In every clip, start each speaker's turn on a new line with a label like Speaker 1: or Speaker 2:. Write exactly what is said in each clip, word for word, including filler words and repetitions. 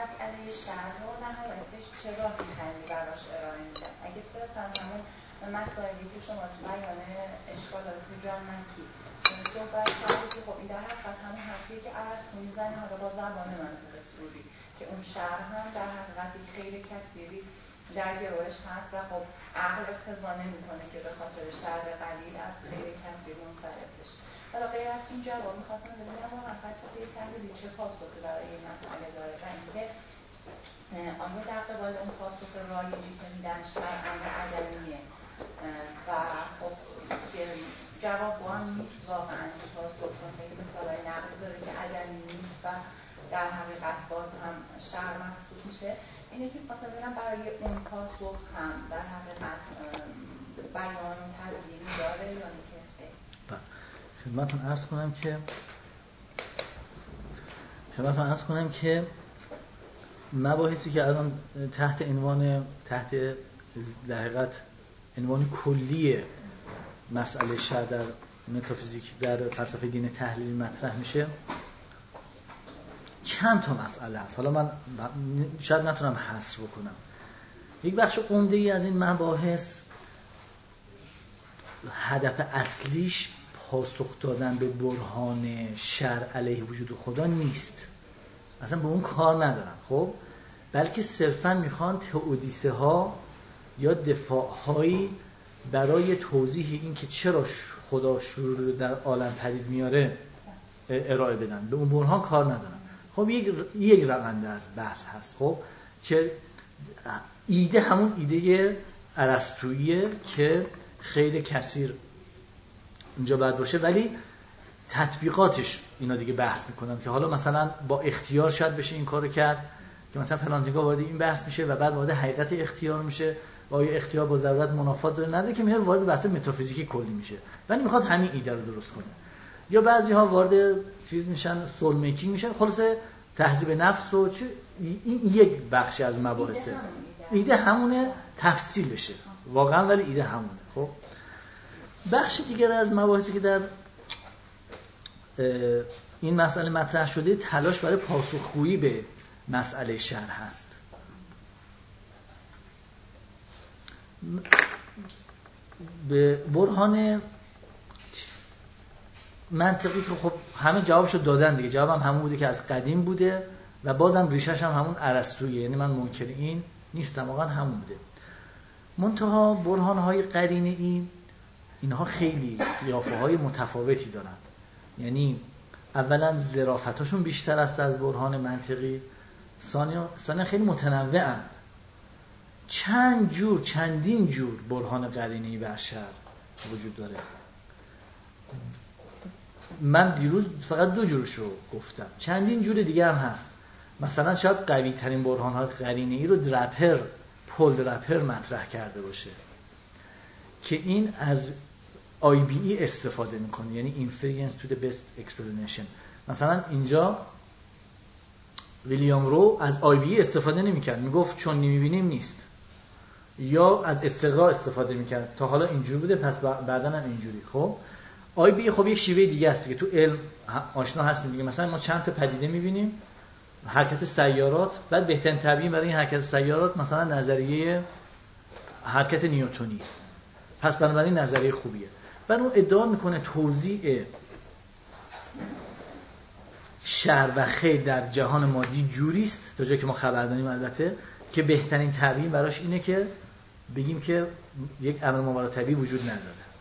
Speaker 1: مسئله شر رو نهایتش چه راهی خیلی براش ارائه میدن. اگه صرفا همون مسائلی که شما تو بیان اشکالات تو جان منکی صحبت کردید که خب این در حقیقت همون حرفیه که ارسطو میزنه حالا با زبان منطق سروری که اون شر هم در حقیقت خیر کثیری در گروهش هست و خب عقل اقتضا نمیکنه که به خاطر شر قلیل از خیر کثیر منصرف بشه. حالا غیر از این جواب میخواستم ببینم واقعا فلسفه تحلیلی چه پاسخی برای این مسئله داره و اینکه آیا در قبال اون پاسخ رایجی که میدن شرعاً عدمیه و خب جواب با هم نیست واقعا این پاسخ، چون خیلی مثالای نقض داره که عدمی نیست و در حقیقت باز هم شرع محسوب میشه. اینه که میخواستم ببینم برای اون پاسخ هم در حقیقت بیان و تدبیری داره یا اینکه
Speaker 2: خدمتتون عرض کنم که خدمتتون عرض کنم که مباحثی که الان تحت عنوان تحت در حقیقت عنوان کلی مسئله شرع در متافیزیک در فلسفه دین تحلیلی مطرح میشه چند تا مسئله هست. حالا من شاید نتونم حصر بکنم. یک بخش عمده‌ای از این مباحث هدف اصلیش پاسخ دادن به برهان شرع علیه وجود خدا نیست، اصلا به اون کار ندارن، خب بلکه صرفا میخوان تئودیسه ها یا دفاع هایی برای توضیح این که چرا خدا شرور در عالم پدید میاره ارائه بدن. به اون برهان کار ندارن. خب یک یک رونده از بحث هست خب که ایده همون ایده ارسطوییه که خیلی کثیر اینجا باید باشه، ولی تطبیقاتش اینا دیگه بحث میکنن که حالا مثلا با اختیار شاید بشه این کارو کرد که مثلا پلانتیگا وارد این بحث میشه و بعد وارد حقیقت اختیار میشه و آیا اختیار با ضرورت منافات داره نداره که میاد وارد بحث متافیزیکی کلی میشه، ولی میخواد همین ایده رو درست کنه. یا بعضی ها وارد چیز میشن سول میکینگ میشن، خلاصه تهذیب نفس و چه این یک بخشی از مباحثه. ایده همونه، تفصیل بشه واقعا، ولی ایده همونه. خب بخش دیگر از مباحثی که در این مسئله مطرح شده تلاش برای پاسخگویی به مسئله شرع هست. به برهان منطقی که خب همه جوابشو دادن دیگه، جوابم همون بوده که از قدیم بوده و بازم ریشش هم همون ارسطویی، یعنی من منکر این نیستم، واقعا همون بوده. منتها برهان‌های قرینه‌ای اینها خیلی قیافه‌های متفاوتی دارند، یعنی اولا ظرافتاشون بیشتر است از برهان منطقی، ثانیا خیلی متنوعن. چند جور چندین جور برهان قرینه‌ای بر شرع وجود داره. من دیروز فقط دو جورشو گفتم، چندین جور دیگه هم هست. مثلا شاید قوی ترین برهان‌های قرینه‌ای رو درپر پول درپر مطرح کرده باشه که این از آی بی ای استفاده میکنه، یعنی inference to the best explanation. مثلا اینجا ویلیام رو از آی بی ای استفاده نمیکرد، میگفت چون نمیبینیم نیست، یا از استقرار استفاده میکرد تا حالا اینجوری بوده پس بعداً هم اینجوری. خب آی بی ای خب یک شیوه دیگه است که تو علم آشنا هستیم دیگه. مثلا ما چند تا پدیده میبینیم، حرکت سیارات، بعد بهترین تبیین برای این حرکت سیارات مثلا نظریه حرکت نیوتنی، پس بنابراین نظریه خوبیه. بعد اون ادعا میکنه توزیع شر و خیر در جهان مادی جوری است، تا جایی که ما خبر داریم البته، که بهترین تبیین براش اینه که بگیم که یک امر ماورا طبیعی وجود نداره.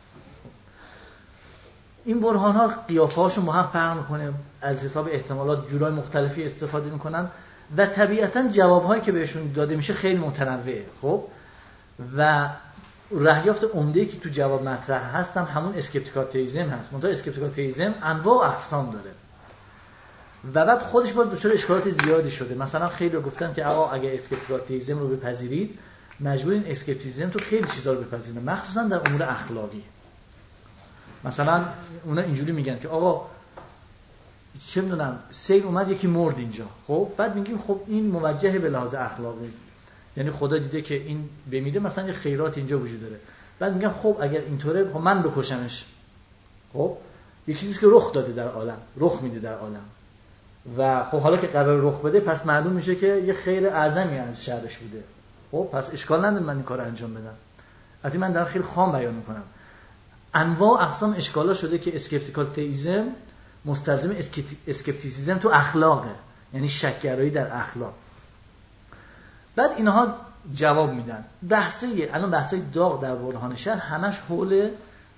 Speaker 2: این برهان ها قیافه هاشون با هم فرق میکنه، از حساب احتمالات جورای مختلفی استفاده میکنن و طبیعتا جواب هایی که بهشون داده میشه خیلی متنوعه. خب و رهیافت عمده‌ای که تو جواب مطرح هست هم همون اسکپتیکال تئیسم هست. منتها اسکپتیکال تئیسم انواع و اقسام داره و بعد خودش باز دچار اشکالات زیادی شده. مثلا خیلی گفتن که آقا اگه اسکپتیکال تئیسم رو بپذیرید مجبورین اسکپتیسم تو خیلی چیزا رو بپذیرید، مخصوصا در امور اخلاقی. مثلا اونا اینجوری میگن که آقا چه میدونم سیل اومد یکی مرد اینجا، خب بعد میگیم خب این موجه به لحاظ اخلاقی، یعنی خدا دیده که این بمیره، مثلا یه خیرات اینجا وجود داره، بعد میگم خب اگر اینطوره خب من بکشمش. خب یه چیزی که رخ داده در عالم، رخ میده در عالم، و خب حالا که قرار رخ بده پس معلوم میشه که یه خیر اعظمی از شرش بوده. خب پس اشکال نداره من این کارو انجام بدم. البته من دارم خیلی خام بیان میکنم. انواع و اقسام اشکالا شده که اسکپتیکال تئیسم مستلزم اسکپتیسیزم تو اخلاقه، یعنی شک‌گرایی در اخلاق. بعد اینها جواب میدن. بحثای الان بحثای داغ در برهان شرع همش حول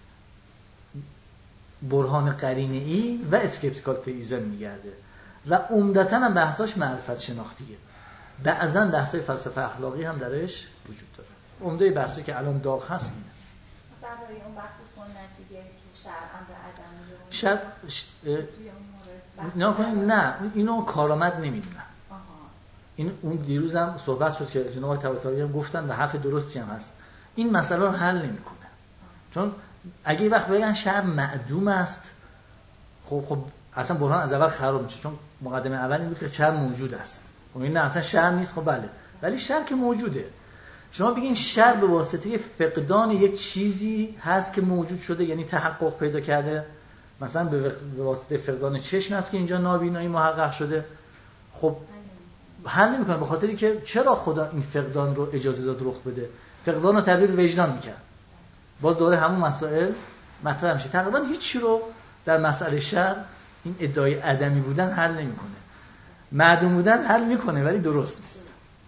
Speaker 2: برهان قرینه‌ای و اسکپتیکال تئیسم میگرده و عمدتاً هم بحثاش معرفت شناختیه. بعضاً بحثای فلسفه اخلاقی هم درش وجود داره. عمده بحثی که الان داغ هست اینه.
Speaker 1: برای اون بحث سنت دیگه که شرعاً به عدم
Speaker 2: شرع نه کنیم نه اینو کارآمد نمیدونم. این اون دیروزم صحبت شد که جناب آقای طباطبایی هم گفتن و حرف درستی هم هست. این مسئله رو حل نمیکنه. چون اگه یه وقت بگن شرع معدوم است، خب خب اصلا برهان از اول خراب میشه، چون مقدمه اول این بود که شرع موجود است. خب این نه اصلا شرع نیست. خب بله، ولی شرع که موجوده. شما بگین شرع به واسطه فقدان یک چیزی هست که موجود شده، یعنی تحقق پیدا کرده، مثلا به واسطه فقدان چشم هست که اینجا نابینایی محقق شده. خب حل نمیکنه، به خاطری که چرا خدا این فقدان رو اجازه داد رخ بده؟ فقدان رو تبدیل وجدان میکرد. باز دوره همون مسائل مطرح میشه. تقریبا هیچی رو در مسئله شرع این ادعای عدمی بودن حل نمیکنه. معدوم بودن حل میکنه ولی درست نیست.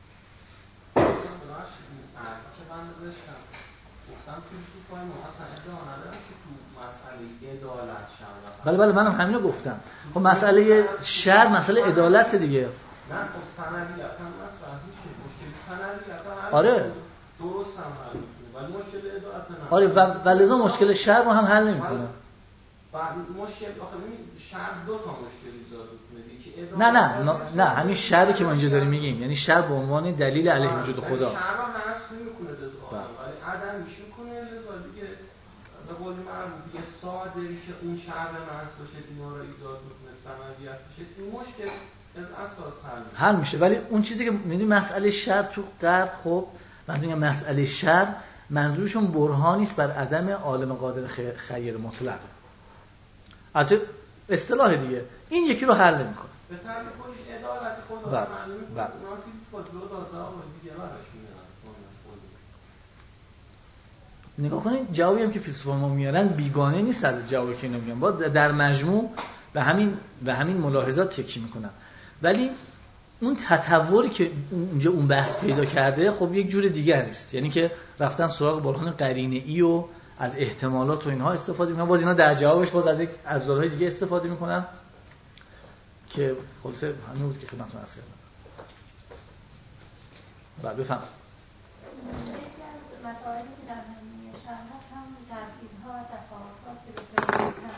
Speaker 2: بله بله منم همینو گفتم. خب مسئله شرع مسئله عدالت دیگه.
Speaker 3: نه خب سندیت هم مطرح میشه. مشکل سندیت هم
Speaker 2: آره
Speaker 3: درست هم حل میکنه ولی مشکل عدالت نه.
Speaker 2: آره و ولذا مشکل شرع رو هم حل نمیکنه.
Speaker 3: بعد مشکل آخه ببین شرع دو تا مشکل ایجاد میکنه.
Speaker 2: نه نه نه همین شرعی که ما اینجا داریم میگیم، یعنی شرع به عنوان دلیل علیه وجود خدا.
Speaker 3: شرع رو حذف نمیکنه لزوما ولی عدم میشه میکنه لزوما دیگه به قول معروف دیگه صادری که اون شرع محض باشه اینا رو ایجاد میکنه سندیت بشه این مشکل از اساس حل
Speaker 2: حل میشه. ولی اون چیزی که میدونی مسئله شرع تو غرب، خب من میگم مسئله شرع منظورشون برهانی است بر عدم عالم قادر خیر مطلق. البته اصطلاح دیگه این یکی رو حل نمیکنه.
Speaker 3: به طرز خودش عدالت خدا معلومه اونا که خودرو داده و دیگه براش میاد.
Speaker 2: نگاه کنید جوابی هم که فیلسوفان ما میارن بیگانه نیست از جوابی که اینا میگن. با در مجموع به همین به همین ملاحظات تکیه میکنن. ولی اون تطوری که اونجا اون بحث پیدا کرده خب یک جور دیگر است. یعنی که رفتن سراغ برهان قرینه‌ای و از احتمالات و اینها استفاده میکنن. باز اینا در جوابش باز از یک ابزارهای دیگه استفاده میکنن که خلاصه همین بود که خدمتتون عرض کردم. بعد بفهم.
Speaker 4: یکی از مطالبی که در همین شرح هست هم ترکیب‌ها و تفاوت‌ها که به فلسفه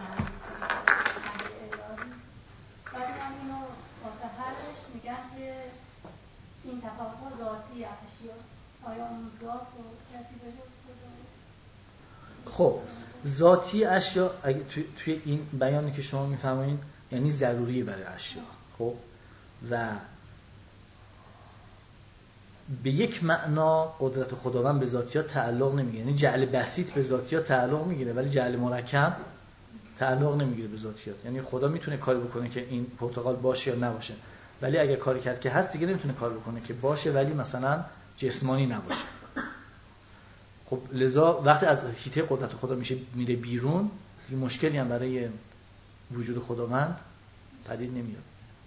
Speaker 4: بعد هم اینو متحرش میگن که این تفاوت‌ها ذاتی اشیا آیا اون ذات و کسی به جز خدا؟
Speaker 2: خب ذاتی اشیا اگه توی, توی این بیانی که شما میفرمایید یعنی ضروری برای اشیا. خب و به یک معنا قدرت خداوند به ذاتیات تعلق نمیگیره. یعنی جعل بسیط به ذاتیات تعلق میگیره ولی جعل مرکب تعلق نمیگیره به ذاتیات. یعنی خدا میتونه کاری بکنه که این پرتقال باشه یا نباشه، ولی اگه کاری کرد که هست دیگه نمیتونه کار بکنه که باشه ولی مثلا جسمانی نباشه. خب لذا وقتی از حیطه قدرت خدا میشه میره بیرون یه مشکلی هم برای وجود خداوند پدید نمیاد.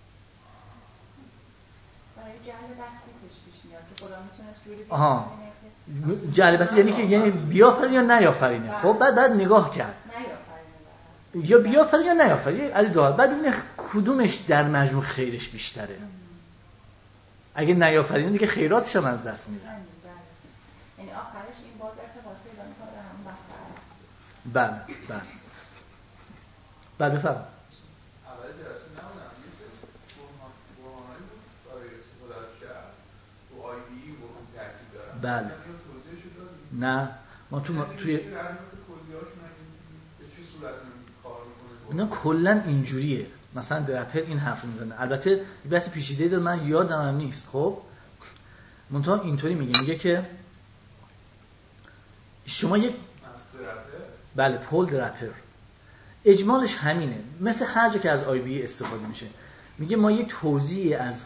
Speaker 1: برای جعل بسیطش پیش میاد که خدا میتونه از جوری
Speaker 2: آها جعل بسیط یعنی که یعنی بیافرین یا نیافرینه. خب بعد بعد نگاه کرد یا بیافرین یا نیافرین علی دو بعد ببینه کدومش در مجموع خیرش بیشتره. اگه نیافرین دیگه خیراتش هم از دست میره.
Speaker 1: یعنی آخرش این باز ارتباط پیدا میکنه به همون بحث.
Speaker 2: بله بله. بعد بفرم.
Speaker 5: اول درسته نمونم یه سری برهانایی بود برای استفاده از شرع تو آی بی برهان ترکیب دارن.
Speaker 2: بله. نه ما تو ما توی اینا کلا اینجوریه. مثلا درپر این حرف میزنه. البته یه بحث پیچیده‌ای داره من یادم هم نیست. خب منتها اینطوری میگه میگه که شما یک بله پول درپر اجمالش همینه، مثل هر جا که از آی بی استفاده میشه. میگه ما یک توزیع از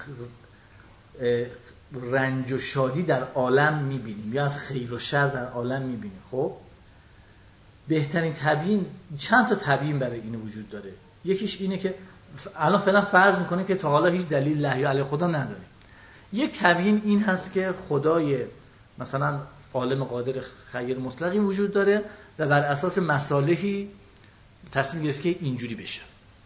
Speaker 2: رنج و شادی در عالم میبینیم یا از خیر و شر در عالم میبینیم. خب بهترین تبیین، چند تا تبیین برای این وجود داره. یکیش اینه که الان فعلا فرض میکنه که تا حالا هیچ دلیل لحی علی خدا نداره. یک تبیین این هست که خدای مثلا عالم قادر خیر مطلقی وجود داره و بر اساس مصالحی تصمیم گرفته که اینجوری بشه.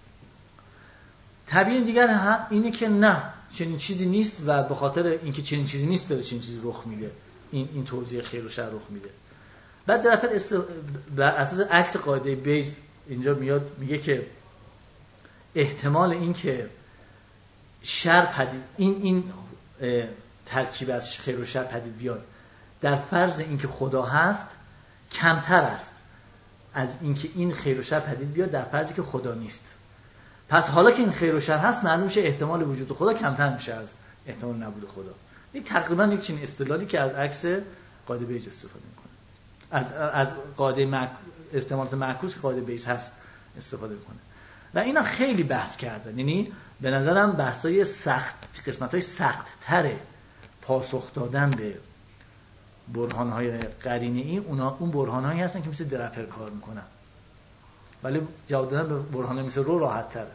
Speaker 2: تبیین دیگر هم اینه که نه، چنین چیزی نیست و به خاطر اینکه چنین چیزی نیست داره چنین چیزی رخ میده، این این توزیع خیر و شر رخ میده. بعد در واقع است... بر اساس عکس قاعده بیز اینجا میاد میگه که احتمال این که شر پدید این این ترکیب از خیر و شر پدید بیاد در فرض اینکه خدا هست کمتر است از اینکه این خیر و شر پدید بیاد در فرضی که خدا نیست. پس حالا که این خیر و شر هست معلوم میشه احتمال وجود خدا کمتر میشه از احتمال نبود خدا. این تقریبا یک چنین استدلالی که از عکس قاعده بیز استفاده میکنه، از از قاعده مع... احتمالات معکوس که قاعده بیز هست استفاده میکنه و اینا خیلی بحث کردن. یعنی به نظرم بحثای سخت، قسمت‌های سخت‌تر پاسخ دادن به برهان‌های قرینه‌ای اونا اون برهان‌هایی هستن که مثل درپر کار میکنن، ولی جواب دادن به برهان مثل رو راحت‌تره.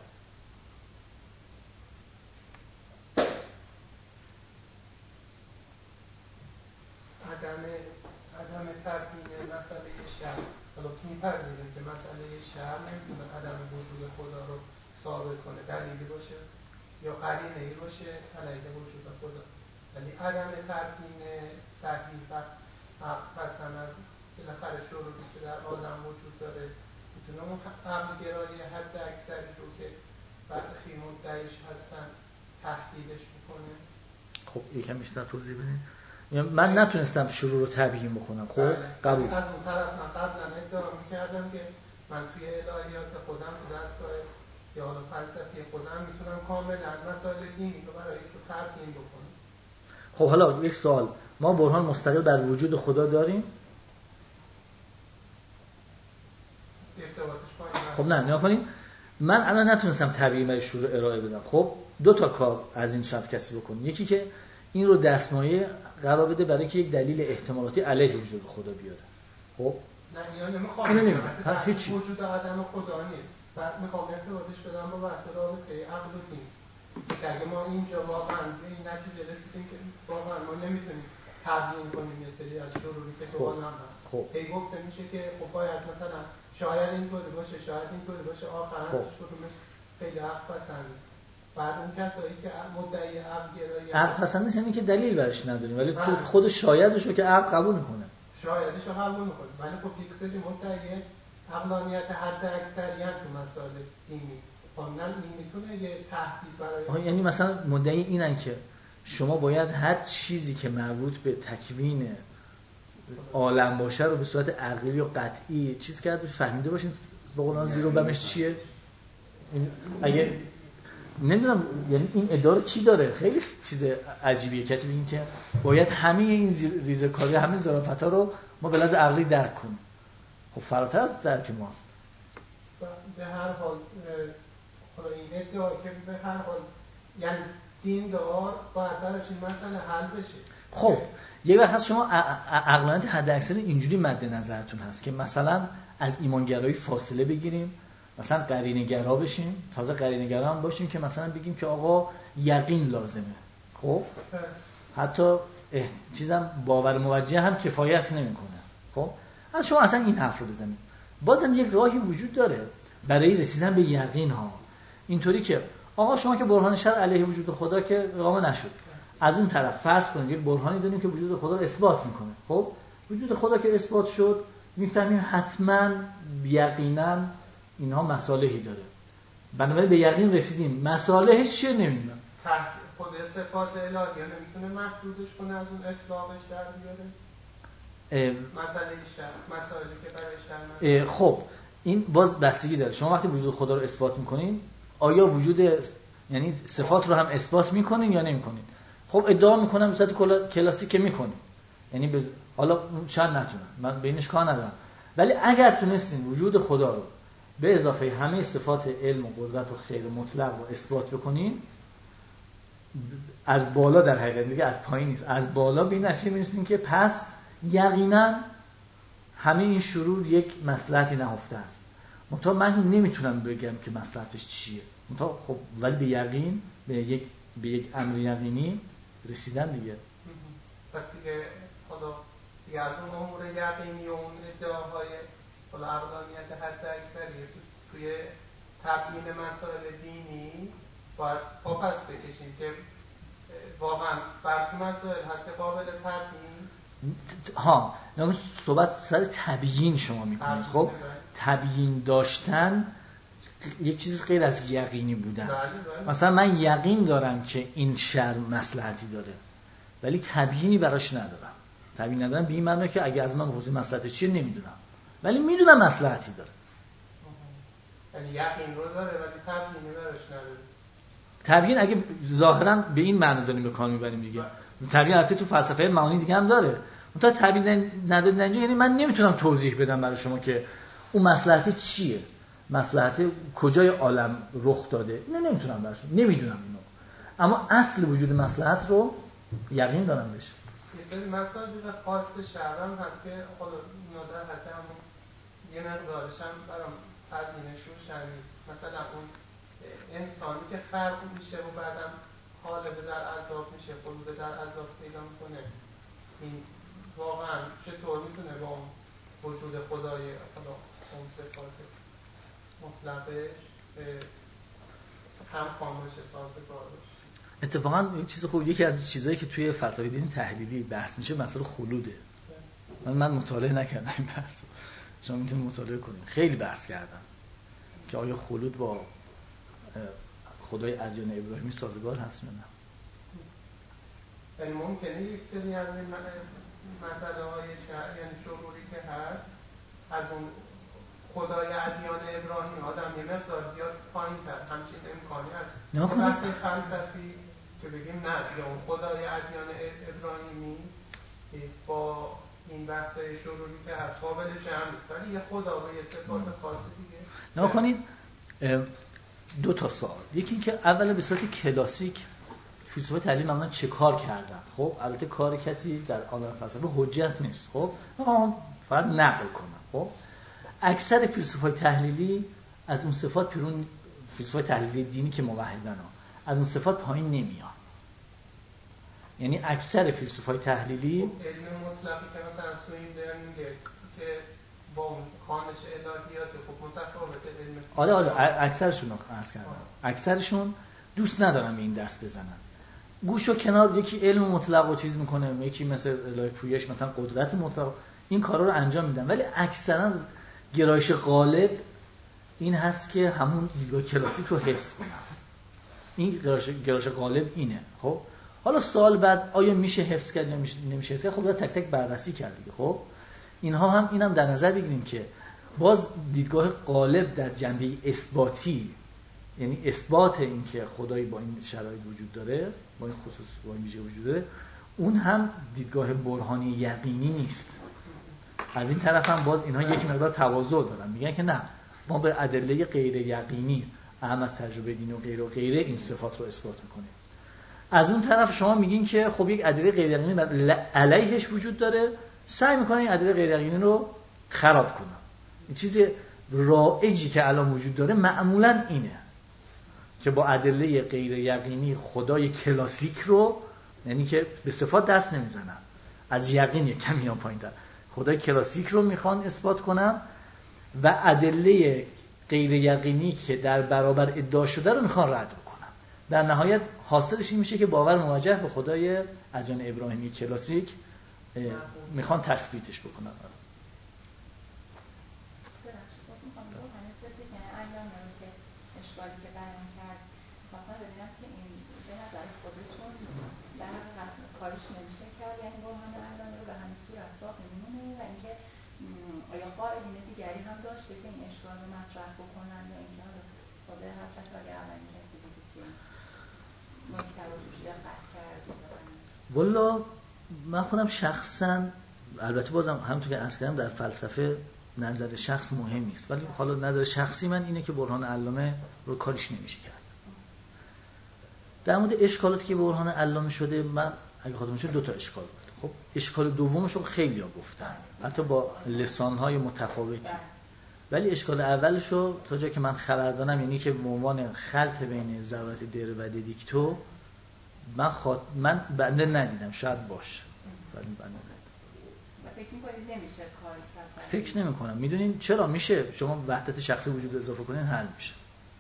Speaker 3: عدم عدم تبیین مسئله شر، حالا می‌پذیریم که مسئله شر نمی‌تونه عدم وجود خدا رو ثابت کنه، دلیلی باشه یا قرینه‌ای باشه علیه وجود خدا، ولی عدم تبیین صحیح و مثلا از بالاخره شروطی که در عالم وجود داره میتونه اون عقل گرایی حد اکثری رو که برخی مدعیش هستن تهدیدش میکنه.
Speaker 2: خب یکم بیشتر توضیح بدین. من نتونستم شروع رو تبیین بکنم. خب قبول.
Speaker 3: از اون طرف من قبلا ادعا میکردم که من توی الهیات خودم تو دستگاه یا حالا فلسفی خودم میتونم کاملا مسائل دینی رو برای تو تبیین بکنم.
Speaker 2: خب حالا یک سوال، ما برهان مستقل بر وجود خدا داریم؟ خب نه نیا کنیم. من الان نتونستم تبیین برای شروع ارائه بدم. خب دو تا کار از این شرط کسی بکنه. یکی که این رو دستمایه قرار بده برای که یک دلیل احتمالاتی علیه وجود خدا بیاره. خب
Speaker 3: نه یا نمیخوام
Speaker 2: اینو نمیگم
Speaker 3: هیچ وجود آدم خدا نیست. بعد میخوام ارتباطش بدم با بحث رابطه عقل و دین. که اگه ما اینجا واقعا به این نتیجه رسیدیم که واقعا ما نمیتونیم تبیین کنیم یه سری از شروعی که تو عالم هست.
Speaker 2: خب
Speaker 3: هی گفته میشه که خب باید مثلا شاید اینطوری باشه، شاید اینطوری باشه، آخرا شروعش خیلی عقل پسنده. بعد اون کسایی که مدعی عقل گرایی
Speaker 2: عقل پسند نیست، یعنی که دلیل برش نداریم، ولی خود شایدش رو که عقل قبول میکنه.
Speaker 3: شایدش رو قبول میکنه، ولی خب یک سری مدعی عقلانیت حد اکثری هم تو مسائل دینی خواندن این میتونه یه تهدید برای
Speaker 2: یعنی مثلا مدعی اینن که شما باید هر چیزی که مربوط به تکوین عالم باشه رو به صورت عقلی و قطعی چیز کرده فهمیده باشین به قولان زیر و بمش چیه. اگه نمیدونم یعنی این ادعا رو کی داره؟ خیلی چیز عجیبیه کسی بگین که باید همه این ریزه‌کاری همه ظرافت‌ها رو ما به لحاظ عقلی درک کنیم. خب فراتر از درک ماست.
Speaker 3: به هر حال حالا این ادعا که به هر حال یعنی دین دار باید براش این مسئله حل بشه.
Speaker 2: خب یه وقت هست شما عقلانیت حد اکثری اینجوری مد نظرتون هست که مثلا از ایمانگرایی فاصله بگیریم، مثلا قرینه گرا بشیم، تازه قرینه گرا هم باشیم که مثلا بگیم که آقا یقین لازمه. خب حتی چیزم باور موجه هم کفایت نمیکنه. خب از شما اصلا این حرف رو بزنید. بازم یک راهی وجود داره برای رسیدن به یقین ها، اینطوری که آقا شما که برهان شرع علیه وجود خدا که اقامه نشد، از اون طرف فرض کنید یک برهانی داریم که وجود خدا رو اثبات میکنه. خب وجود خدا که اثبات شد میفهمیم حتما یقینا اینها مصالحی داره، بنابراین به یقین رسیدیم. مصالحش چیه نمیدونم.
Speaker 3: خود صفات الهی نمیتونه محدودش کنه از اون اطلاقش در بیاره. مسئله شرع مسائلی که برای شرع.
Speaker 2: خب این باز بستگی داره. شما وقتی وجود خدا رو اثبات میکنین آیا وجود یعنی صفات رو هم اثبات میکنین یا نمیکنین؟ خب ادعا میکنم به صورت کلاسیک که میکنین، یعنی به... حالا شاید نتونم، من بینش کار ندارم، ولی اگر تونستین وجود خدا رو به اضافه همه صفات علم و قدرت و خیر مطلق رو اثبات بکنین، از بالا در حقیقت دیگه از پایین نیست، از بالا به این نتیجه میرسیم که پس یقینا همه این شرور یک مصلحتی نهفته است. منتها من نمیتونم بگم که مصلحتش چیه، منتها خب ولی به یقین به یک به یک امر یقینی رسیدن دیگه.
Speaker 3: پس دیگه حالا دیگه از اون امور یقینی و اون ادعاهای حالا عقلانیت حد اکثری توی تبیین مسائل دینی باید پاپس بکشیم که واقعا برخی مسائل هست که قابل تبیین.
Speaker 2: ها نگاه صحبت سر تبیین شما میکنید. خب تبیین داشتن یک چیز غیر از یقینی بودن.
Speaker 3: بله بله.
Speaker 2: مثلا من یقین دارم که این شر مصلحتی داره ولی تبیینی براش ندارم. تبیین ندارم به این معنی که اگه از من بپرسی مصلحت چیه نمیدونم ولی میدونم مصلحتی داره.
Speaker 3: یعنی یقین رو داره ولی تبیینی براش نداره.
Speaker 2: تبیین اگه ظاهرا به این معنی داریم به کار میبریم دیگه. تبیین البته تو فلسفه معانی دیگه هم داره. منتها تبیین ندادن اینجا یعنی من نمیتونم توضیح بدم برای شما که اون مصلحت چیه، مصلحت کجای عالم رخ داده، نه نمیتونم برای شما، نمیدونم اینو. اما اصل وجود مصلحت رو یقین دارم بشه.
Speaker 3: یه سری مسائل خاص شرم هست که خود نادر حتی همون یه مقدارش هم برام تبیینش رو شنید. مثلا اون انسانی که خلق میشه و بعدم حالب در عذاب میشه، خلود در عذاب پیدا میکنه، این واقعا چطور میتونه با وجود خدای خدا اون صفات مطلقش هم خاموش سازگار باشه؟
Speaker 2: اتفاقا این چیز خوب، یکی از چیزایی که توی فلسفه دین تحلیلی بحث میشه مسئله خلوده. من من مطالعه نکردم این بحث، شما میتونید مطالعه کنید. خیلی بحث کردم که آیا خلود با خدای ادیان ابراهیمی سازگار هست یا نه.
Speaker 3: یعنی ممکنه یک سری از این مسئله های یعنی شروری که هست از اون خدای ادیان ابراهیمی آدم یه مقدار زیاد پایین تر همچین امکانی هست.
Speaker 2: نه
Speaker 3: وقتی فلسفی که بگیم نه یا اون خدای ادیان ابراهیمی با این بحثای شروری که هست قابل جمع نیست ولی یه خدا و یه صفات خاصی دیگه.
Speaker 2: نه کنید دو تا سوال. یکی این که اولا به صورت کلاسیک فیلسوفای تحلیل معمولا چه کار کردن؟ خب البته کار کسی در عالم فلسفه حجت نیست. خب من فقط نقل کنم. خب اکثر فیلسوفای تحلیلی از اون صفات پیرون، فیلسوفای تحلیلی دینی که موحدن ها از اون صفات پایین نمیان. یعنی اکثر فیلسوفای تحلیلی
Speaker 3: علم مطلقی که مثلا سویندر میگه که با اون خانش الهیات خب متفاوته علم.
Speaker 2: آره آره اکثرشون رو عرض کردم. اکثرشون دوست ندارن به این دست بزنن. گوش و کنار یکی علم مطلق رو چیز میکنه، یکی مثل الهی پویش مثلا قدرت مطلق این کارا رو انجام میدن، ولی اکثرا گرایش غالب این هست که همون دیدگاه کلاسیک رو حفظ کنن. این گرایش گرایش غالب اینه. خب حالا سوال بعد آیا میشه حفظ کرد یا نمیشه حفظ کرد؟ خب تک تک بررسی کرد دیگه. خب اینها هم اینم در نظر بگیریم که باز دیدگاه غالب در جنبه اثباتی، یعنی اثبات این که خدایی با این شرایط وجود داره، با این خصوص با این ویژه وجود داره، اون هم دیدگاه برهانی یقینی نیست. از این طرف هم باز اینها یک مقدار تواضع دارن، میگن که نه ما به ادله غیر یقینی اهم از تجربه دینی و غیره و غیره این صفات رو اثبات میکنیم. از اون طرف شما میگین که خب یک ادله غیر یقینی علیهش وجود داره، سعی میکنن این ادله غیر یقینی رو خراب کنن. این چیز رایجی که الان وجود داره معمولا اینه که با ادله غیر یقینی خدای کلاسیک رو، یعنی که به صفات دست نمیزنن، از یقین یک کمی پایین‌تر، خدای کلاسیک رو میخوان اثبات کنن و ادله غیر یقینی که در برابر ادعا شده رو میخوان رد بکنن. در نهایت حاصلش این میشه که باور موجه به خدای ادیان ابراهیمی کلاسیک میخوان تثبیتش بکنن.
Speaker 1: اشکالی که بیان کرد مثلا ببینم که این به نظر خودتون در حقیقت کارش نمیشه کرد، یعنی با همه الان رو به همین صورت باقی میمونه و اینکه آیا قائلین دیگری هم داشته که این اشکال رو مطرح بکنن یا اینکه خود حضرت اگر اولین کسی دیدید که نکته رو توش دقت کردید؟
Speaker 2: والا من خودم شخصا البته بازم همونطور که عرض کردم در فلسفه نظر شخص مهم نیست، ولی حالا نظر شخصی من اینه که برهان علامه رو کاریش نمیشه کرد. در مورد اشکالاتی که برهان علامه شده، من اگه خاطر باشه دو تا اشکال بود. خب اشکال دومش رو خیلی‌ها گفتن، حتی با لسان‌های متفاوتی، ولی اشکال اولش رو تا جایی که من خبر دارم، یعنی که به عنوان خلط بین ضرورت دره و ددیکتو من خاط... من بنده ندیدم، شاید باشه ولی بنده ندیدم.
Speaker 1: فکر می‌کنید نمیشه کار کرد؟
Speaker 2: فکر نمی‌کنم. میدونین چرا میشه؟ شما وحدت شخصی وجود اضافه کنین حل میشه.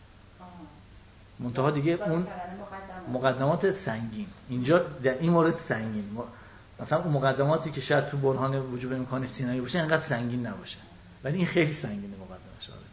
Speaker 2: منتها دیگه اون مقدمات سنگین اینجا در این مورد سنگین، مثلا اون مقدماتی که شاید تو برهان وجوب امکان سینایی باشه اینقدر سنگین نباشه، ولی این خیلی سنگینه مقدمش. آره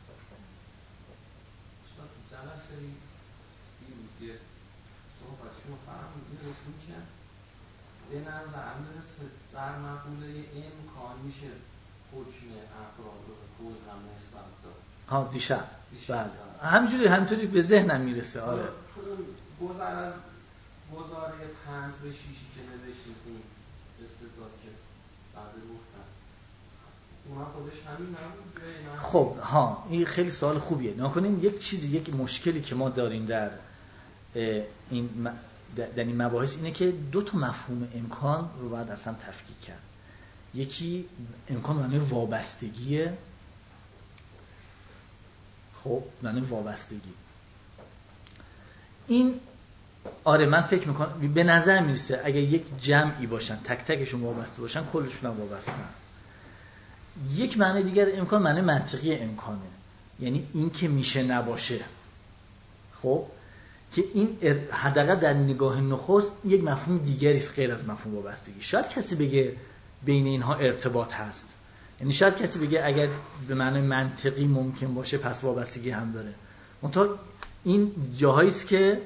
Speaker 3: جلسه دیروز صحبتشون فرمودید که به نظر میرسه در مقوله امکان میشه حکم افراد رو کل هم نسبت داد.
Speaker 2: ها دیشب بله همینجوری همینطوری به ذهنم میرسه. آره
Speaker 3: تو گذر از گزاره پنج به شیشی که نوشتید این استدلال که بعد گفتن اونا خودش همین نبود؟
Speaker 2: خب ها این خیلی سوال خوبیه. نکنین یک چیزی، یک مشکلی که ما داریم در این در این مباحث اینه که دو تا مفهوم امکان رو باید اصلا تفکیک کرد. یکی امکان معنی وابستگیه. خب معنی وابستگی این آره من فکر میکنم به نظر میرسه اگه یک جمعی باشن تک تکشون وابسته باشن کلشون هم وابستن. یک معنی دیگر امکان معنی منطقی امکانه، یعنی این که میشه نباشه. خب که این حداقل در نگاه نخست یک مفهوم دیگری است غیر از مفهوم وابستگی. شاید کسی بگه بین اینها ارتباط هست، یعنی شاید کسی بگه اگر به معنی منطقی ممکن باشه پس وابستگی هم داره. منتها این جاهایی است که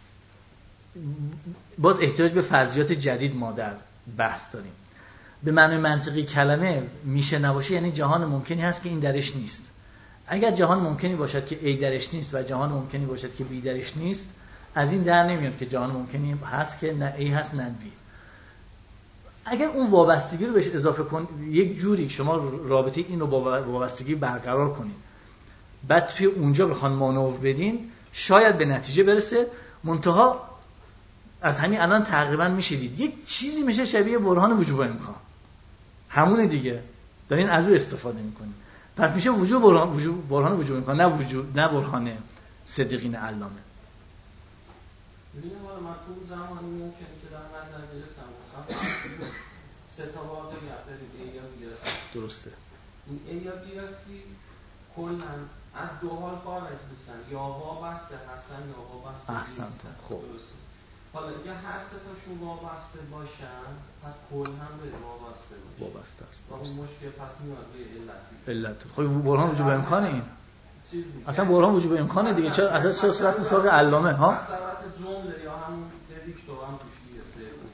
Speaker 2: باز احتیاج به فرضیات جدید ما در بحث داریم. به معنی منطقی کلمه میشه نباشه یعنی جهان ممکنی هست که این درش نیست. اگر جهان ممکنی باشد که ای درش نیست و جهان ممکنی باشد که بی درش نیست، از این در نمیاد که جهان ممکنی هست که نه ای هست نه بی. اگر اون وابستگی رو بهش اضافه کن، یک جوری شما رابطه این رو با وابستگی برقرار کنید، بعد توی اونجا بخوان مانور بدین، شاید به نتیجه برسه. منتها از همین الان تقریبا میشه دید یک چیزی میشه شبیه برهان وجوب امکان، همون دیگه دارین از اون استفاده میکنین، پس میشه وجوب برهان وجوب برهان وجوب امکان، نه وجوب نه برهان صدیقین علامه.
Speaker 3: ببینید من تو زمانی ممکنه که در نظر گرفتم مثلا سه تا واقعیت داریم ای یا بیاسی.
Speaker 2: درسته.
Speaker 3: این ای یا بیاسی کلاً از دو حال خارج نیستن، یا وابسته هستن یا وابسته نیستن.
Speaker 2: احسنت. خب
Speaker 3: حالا اگه هر سه تاشون وابسته باشن پس کل هم به وابسته باشه.
Speaker 2: وابسته است.
Speaker 3: با اون مشکل پس میاد به علت.
Speaker 2: علت. خب برهان وجوب امکانه این. اصلا برهان وجوب امکانه دیگه. چرا اصلا چه صورت سراغ علامه ها؟
Speaker 3: صورت جمله یا همون ددیکتو هم توش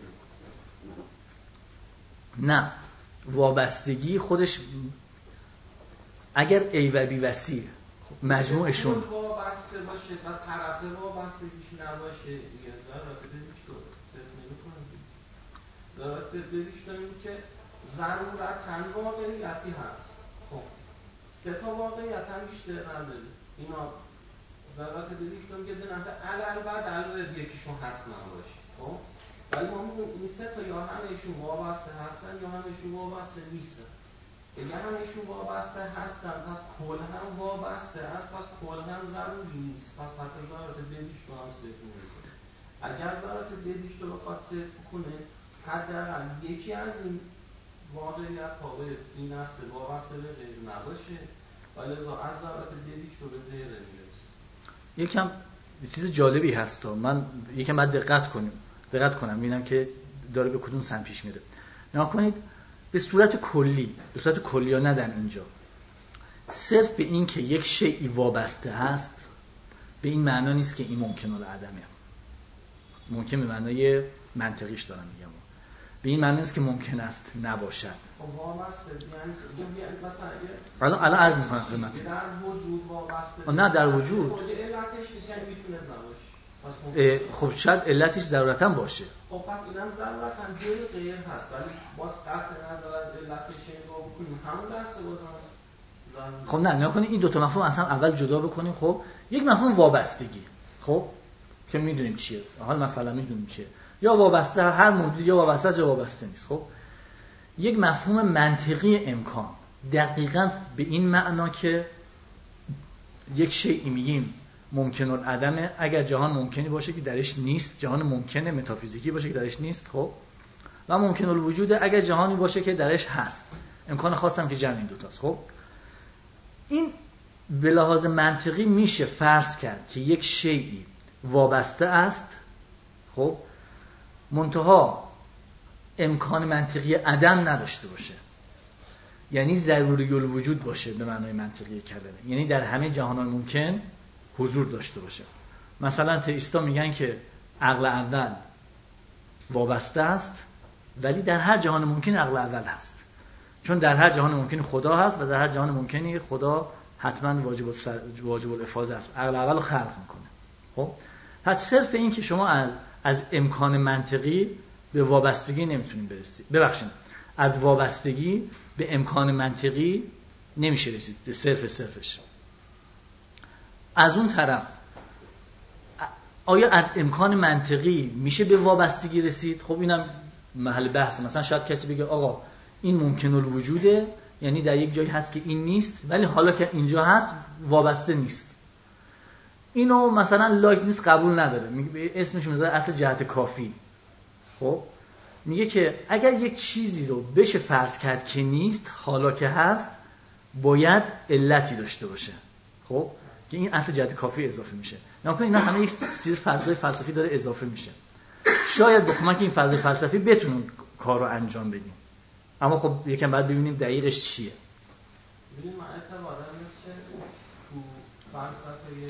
Speaker 3: میرسه.
Speaker 2: نه وابستگی خودش اگر ای و بی وسیع مجموعشون
Speaker 3: وابسته باشه و طرف وابستگیش نباشه دیگه ضرورت ددیکتو صرف نمی‌کنه. ضرورت ددیکتو اینه که ضرورتاً واقعیتی هست. خب سه تا واقعیت هم بیشتر نداره. اینا ضرورت ددیکتو میگه به نفع علل بعد علل یکیشون حتما باشه. خب ولی ما میگیم این سه تا یا همه‌شون وابسته هستن یا همه‌شون وابسته نیستن. اگر همه‌شون وابسته هستن پس کل هم وابسته است، پس کل هم ضروری نیست، پس حتی ضرورت ددیکتو هم صرف نمی‌کنه. اگر ضرورت ددیکتو بخواد صرف کنه حداقل یکی از این واقعیت ها به این نفس وابسته به غیر نباشه و لذا از ضرورت ددیکتو به غیر میرسه.
Speaker 2: یکم چیز جالبی هست و من یکم باید دقت کنیم دقت کنم ببینم که داره به کدوم سمت پیش میره. نگاه کنید به صورت کلی به صورت کلی ها ندن اینجا صرف به این که یک شیئی وابسته هست به این معنا نیست که این ممکن العدمه. ممکن به معنای منطقیش دارم میگم، به این معنی نیست که ممکن است نباشد.
Speaker 3: وابسته یعنی مثلا
Speaker 2: الان الان عرض می‌کنم خدمتتون
Speaker 3: در وجود وابسته
Speaker 2: نه در وجود
Speaker 3: علتش یعنی میتونه نباشه.
Speaker 2: خب شاید علتش ضرورتاً باشه.
Speaker 3: خب پس اینم ضرورتاً جای غیر هست ولی باز قطع نظر از علتش نگاه بکنیم همون درس بازم
Speaker 2: خب نه نه کنید این دو تا مفهوم اصلا اول جدا بکنیم. خب یک مفهوم وابستگی، خب که میدونیم چیه، حال مثلا میدونیم چیه، یا وابسته هر موجودی یا وابسته است یا وابسته نیست. خب یک مفهوم منطقی امکان، دقیقاً به این معنا که یک شیئی میگیم ممکن العدمه اگر جهان ممکنی باشه که درش نیست، جهان ممکنه متافیزیکی باشه که درش نیست، خب و ممکن الوجوده اگر جهانی باشه که درش هست، امکان خاص هم که جمع این دوتاست. خب این به لحاظ منطقی میشه فرض کرد که یک شیئی وابسته است، خب منتها امکان منطقی عدم نداشته باشه، یعنی ضروری الوجود باشه به معنای منطقی کلمه، یعنی در همه جهان‌های ممکن حضور داشته باشه. مثلا تئیستا میگن که عقل اول وابسته است ولی در هر جهان ممکن عقل اول هست، چون در هر جهان ممکن خدا هست و در هر جهان ممکنی خدا حتما واجب السر... واجب الافاظه است، عقل اول رو خلق میکنه. خب پس صرف این که شما از از امکان منطقی به وابستگی نمیتونید برسید، ببخشید از وابستگی به امکان منطقی نمیشه رسید به صرف صرفش. از اون طرف آیا از امکان منطقی میشه به وابستگی رسید؟ خب اینم محل بحث. مثلا شاید کسی بگه آقا این ممکن الوجوده، یعنی در یک جایی هست که این نیست ولی حالا که اینجا هست وابسته نیست. اینو مثلا لایبنیتس قبول نداره، میگه اسمش میذاره اصل جهت کافی. خب میگه که اگر یک چیزی رو بشه فرض کرد که نیست حالا که هست باید علتی داشته باشه، خب که این اصل جهت کافی اضافه میشه. نکنه اینا همه یک سری فرضای فلسفی داره اضافه میشه. شاید با کمک این فرضای فلسفی بتونیم کار رو انجام بدیم، اما خب یکم بعد ببینیم دقیقش چیه.
Speaker 3: ببینیم معرفت آدم نیست که تو فلسفه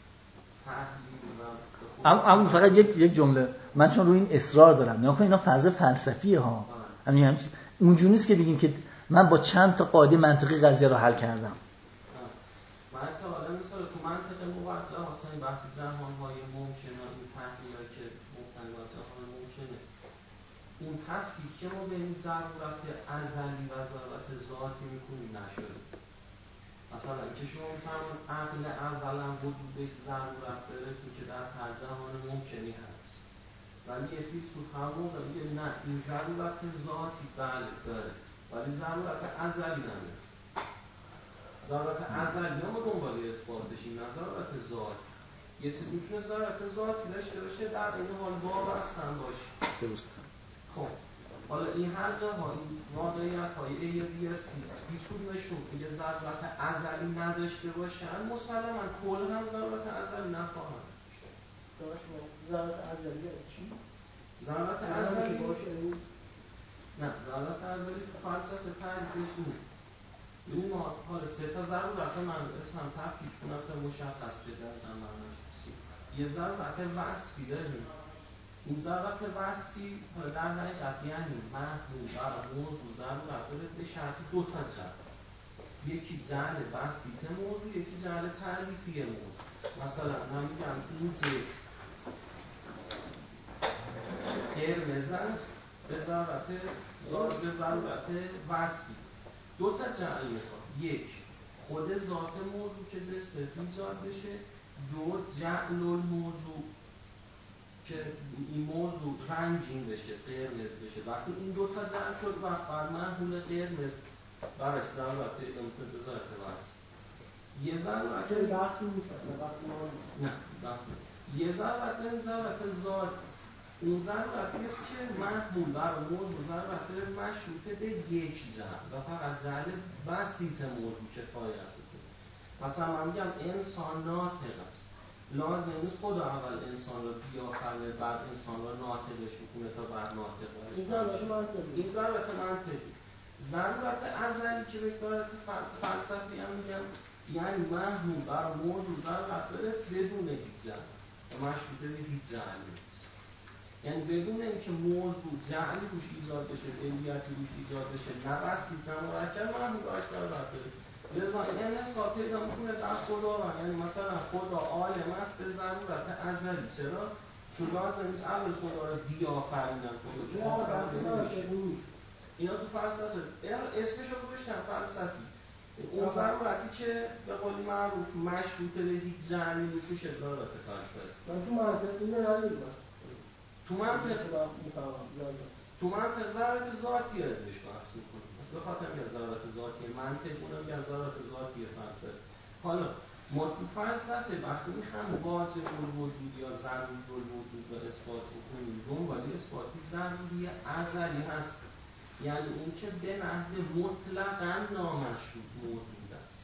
Speaker 3: تحلیل و
Speaker 2: اما فقط یک یک جمله، من چون روی این اصرار دارم، نکنه اینا فرض فلسفیه ها، همین همین اونجوری نیست که بگیم که من با چند تا قاعده منطقی قضیه رو حل کردم.
Speaker 3: معرفت آدم نیست تو منطق موضوع اصلا این بحث جهان‌های ممکنه، این تحلیل‌هایی که محتملات جهان ممکنه، اون تفکیک که ما به این ضرورت ازلی و ضرورت ذاتی میکنیم نشده. مثلا که شما میفهمون عقل اولا وجودش ضرورت داره تو که در هر جهان ممکنی هست، ولی یه فیلسوف همون میگه نه این ضرورت ذاتی بله داره ولی ضرورت ازلی نداره. ضرورت ازلی هم دنبال اثبات بشیم، نه ضرورت ذاتی. یه چیز میتونه ضرورت ذاتی داشته باشه در این حال وابستن باشه.
Speaker 2: درسته.
Speaker 3: خب حالا این حلقه ها این واقعیت های ای بی سی هیچ کدومشون که یه ضرورت ازلی نداشته باشن مسلما کل هم ضرورت ازلی نخواهند.
Speaker 6: ضرورت ازلی چی؟
Speaker 3: ضرورت ازلی باشه نه ضرورت ازلی تو فلسفه تعریفش اینه. این ما حالا سه تا ضرورت من اسم هم تفکیک کنم تا مشخص بشه دقیقا معناش چیه. یه ضرورت وصفی داریم. این ضرورت وصفی در حقیقت یعنی محمول بر موضوع ضرورت داره به شرط دو تا جهت، یکی جهت وصفیت موضوع، یکی جهت تعریفی موضوع. مثلا من میگم این چیز قرمز است به ضرورت به ضرورت وصفی دو تا جهت میخواد، یک خود ذات موضوع که جسم ایجاد بشه، دو جعل الموضوع که این موضوع رنگین بشه، قرمز بشه. وقتی این دو تا جمع شد و بر محمول قرمز برش ضرورت پیدا میکنه به ضرورت وصف. یه ضرورت
Speaker 6: بحثی نیست اصلا وقتی ما
Speaker 3: نه بحث یه ضرورت این ضرورت ذات، اون ضرورتی است که محمول بر موضوع ضرورت مشروطه به یک جمع و فقط جعل بسیط موضوع کفایت میکنه. مثلا من میگم انسان ناطق است، لازم نیست خدا اول انسان رو بیافرینه بعد انسان رو ناطقش میکنه تا بعد ناطق باشه.
Speaker 6: این ضرورت منطقی
Speaker 3: این ضرورت منطقی. ضرورت ازلی که به ضرورت فلسفی هم میگن یعنی محمول بر موضوع ضرورت داره بدون هیچ جعل و مشروطه به هیچ جعل نیست. یعنی بدون اینکه موضوع جعلی روش ایجاد بشه، علیتی روش ایجاد بشه، نه بسیط نه مرکب، محمول برش ضرورت داره. لذا این انحصار پیدا میکنه در خدا و یعنی مثلا خدا عالم است به ضرورت ازلی. چرا؟ چون لازم نیست اول خدا رو بیافرینن. خدا اینا تو فلسفه اسمش رو گذاشتن فلسفی. اون ضرورتی که به قول معروف مشروطه به هیچ جمعی نیست میشه ضرورت فلسفی.
Speaker 6: من تو منطق اینو ندیدم.
Speaker 3: تو منطق تو منطق ضرورت ذاتی ازش بحث میکنیم. مثل خاطر میگه ضرورت ذاتی منطق اونم میگه ضرورت ذاتی فلسفه. حالا ما تو فلسفه وقتی میخوام واجب الوجود یا ضروری الوجود رو اثبات بکنیم دنبال اثباتی ضروری ازلی هست، یعنی اون که به نحو مطلقاً نامشروط موجود است.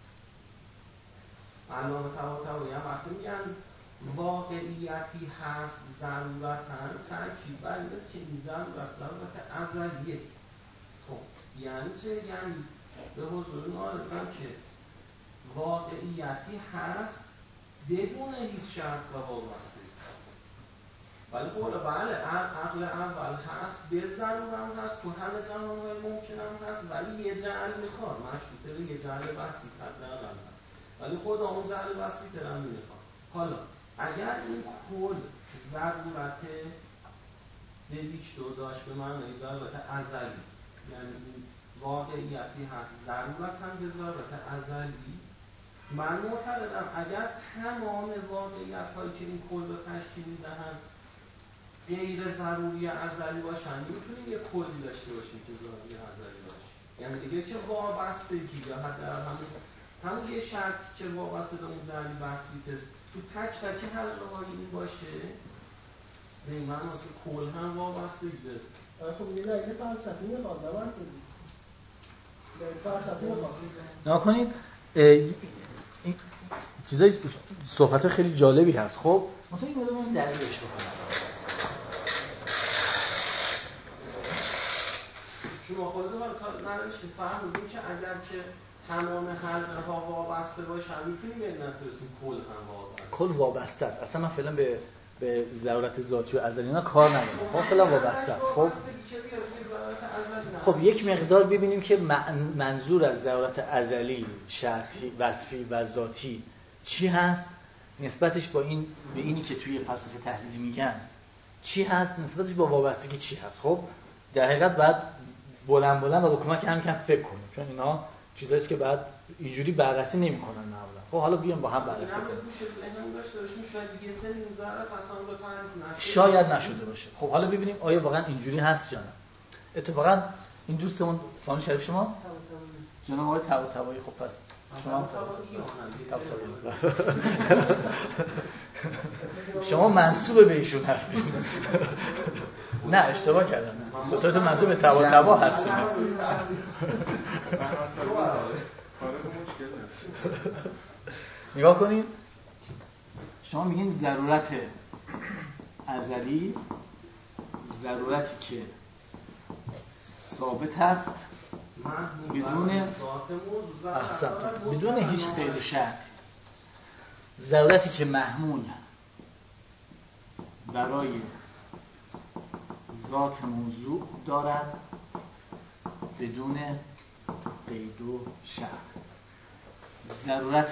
Speaker 3: علامه طباطبایی هم وقتی میگن واقعیتی هست ضرورتاً تاکید بر این است که این ضرورت ضرورت ازلیه. خب یعنی چه؟ یعنی به حضور نارضم که واقعیتی هست بدون هیچ شرط و وابستگی. ولی قول بله عقل اول هست به ضرور هم هست تو همه جهان‌های ممکن هم هست، ولی یه جعل میخواد مشروطه به یه جعل وسیع حداقل هست، ولی خدا اون جعل وسیع هم نمیخواد. حالا اگر این کل ضرورت به هیچ دو داشت به معنی ضرورت ازلی، یعنی این واقعیتی هست ضرورت هم به ضرورت ازلی، من معتقدم اگر تمام واقعیت هایی که این کل رو تشکیل میدهن غیر ضروری ازلی باشن میتونیم یه کلی داشته باشیم که ضروری ازلی باشه. یعنی دیگه که وابستگی یا حداقل همون همون یه شرط که وابسته به اون ضروری بسیط است تو تک تک حلقه های این باشه نه من تو کل هم وابستگی داره.
Speaker 6: خب یه دلیل فلسفی میخواد به من کنید دلیل فلسفی میخواد
Speaker 2: نها کنید این چیزای صحبت خیلی جالبی هست. خب مثلا این مدام دلیلش بکنم
Speaker 3: شما خودتون رو نداشتید فهمیدیم که اگر که تمام حلقه ها وابسته باشن میتونیم به این نسل بسیم کل هم وابسته
Speaker 2: کل وابسته است. اصلا من فعلا به به ضرورت ذاتی و ازلی اینا کار ندارم. خب فعلا وابسته است. خب خب یک مقدار ببینیم که منظور از ضرورت ازلی شرطی وصفی و ذاتی چی هست، نسبتش با این به اینی که توی فلسفه تحلیلی میگن چی هست، نسبتش با وابستگی چی هست. خب در حقیقت بعد بلند بلند و با کمک هم کم فکر کنیم، چون اینا چیزاییه که بعد اینجوری بررسی نمی‌کنن معمولا. خب حالا بیام با هم بررسی کنیم. شاید نشده باشه. خب حالا ببینیم آیا واقعا اینجوری هست یا نه. اتفاقا این دوستمون فامیل شریف شما جناب آقای طباطبایی. خب پس شما شما منسوب به ایشون هستید. نه اشتباه کردم. تو تو منسوب به طباطبا هستید. نگاه کنید شما میگین ضرورت ازلی ضرورتی که ثابت هست بدون بدون هیچ قید و شرط، ضرورتی که محمول برای ذات موضوع دارد بدون قید و شرط. ضرورت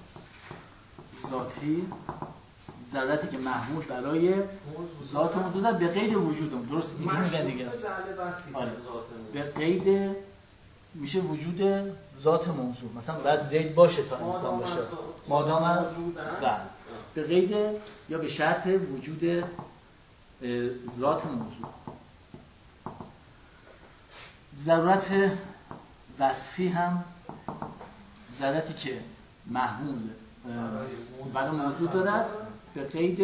Speaker 2: ذاتی ضرورتی که محمول برای ذات موضوع دارد به قید وجود. درست اینجوری میگن دیگه. آره. به قید میشه وجود ذات موضوع. مثلا باید زید باشه تا انسان باشه مادام و به قید یا به شرط وجود ذات موضوع. ضرورت وصفی هم ذراتی که محمول برای موضوع دارد به قید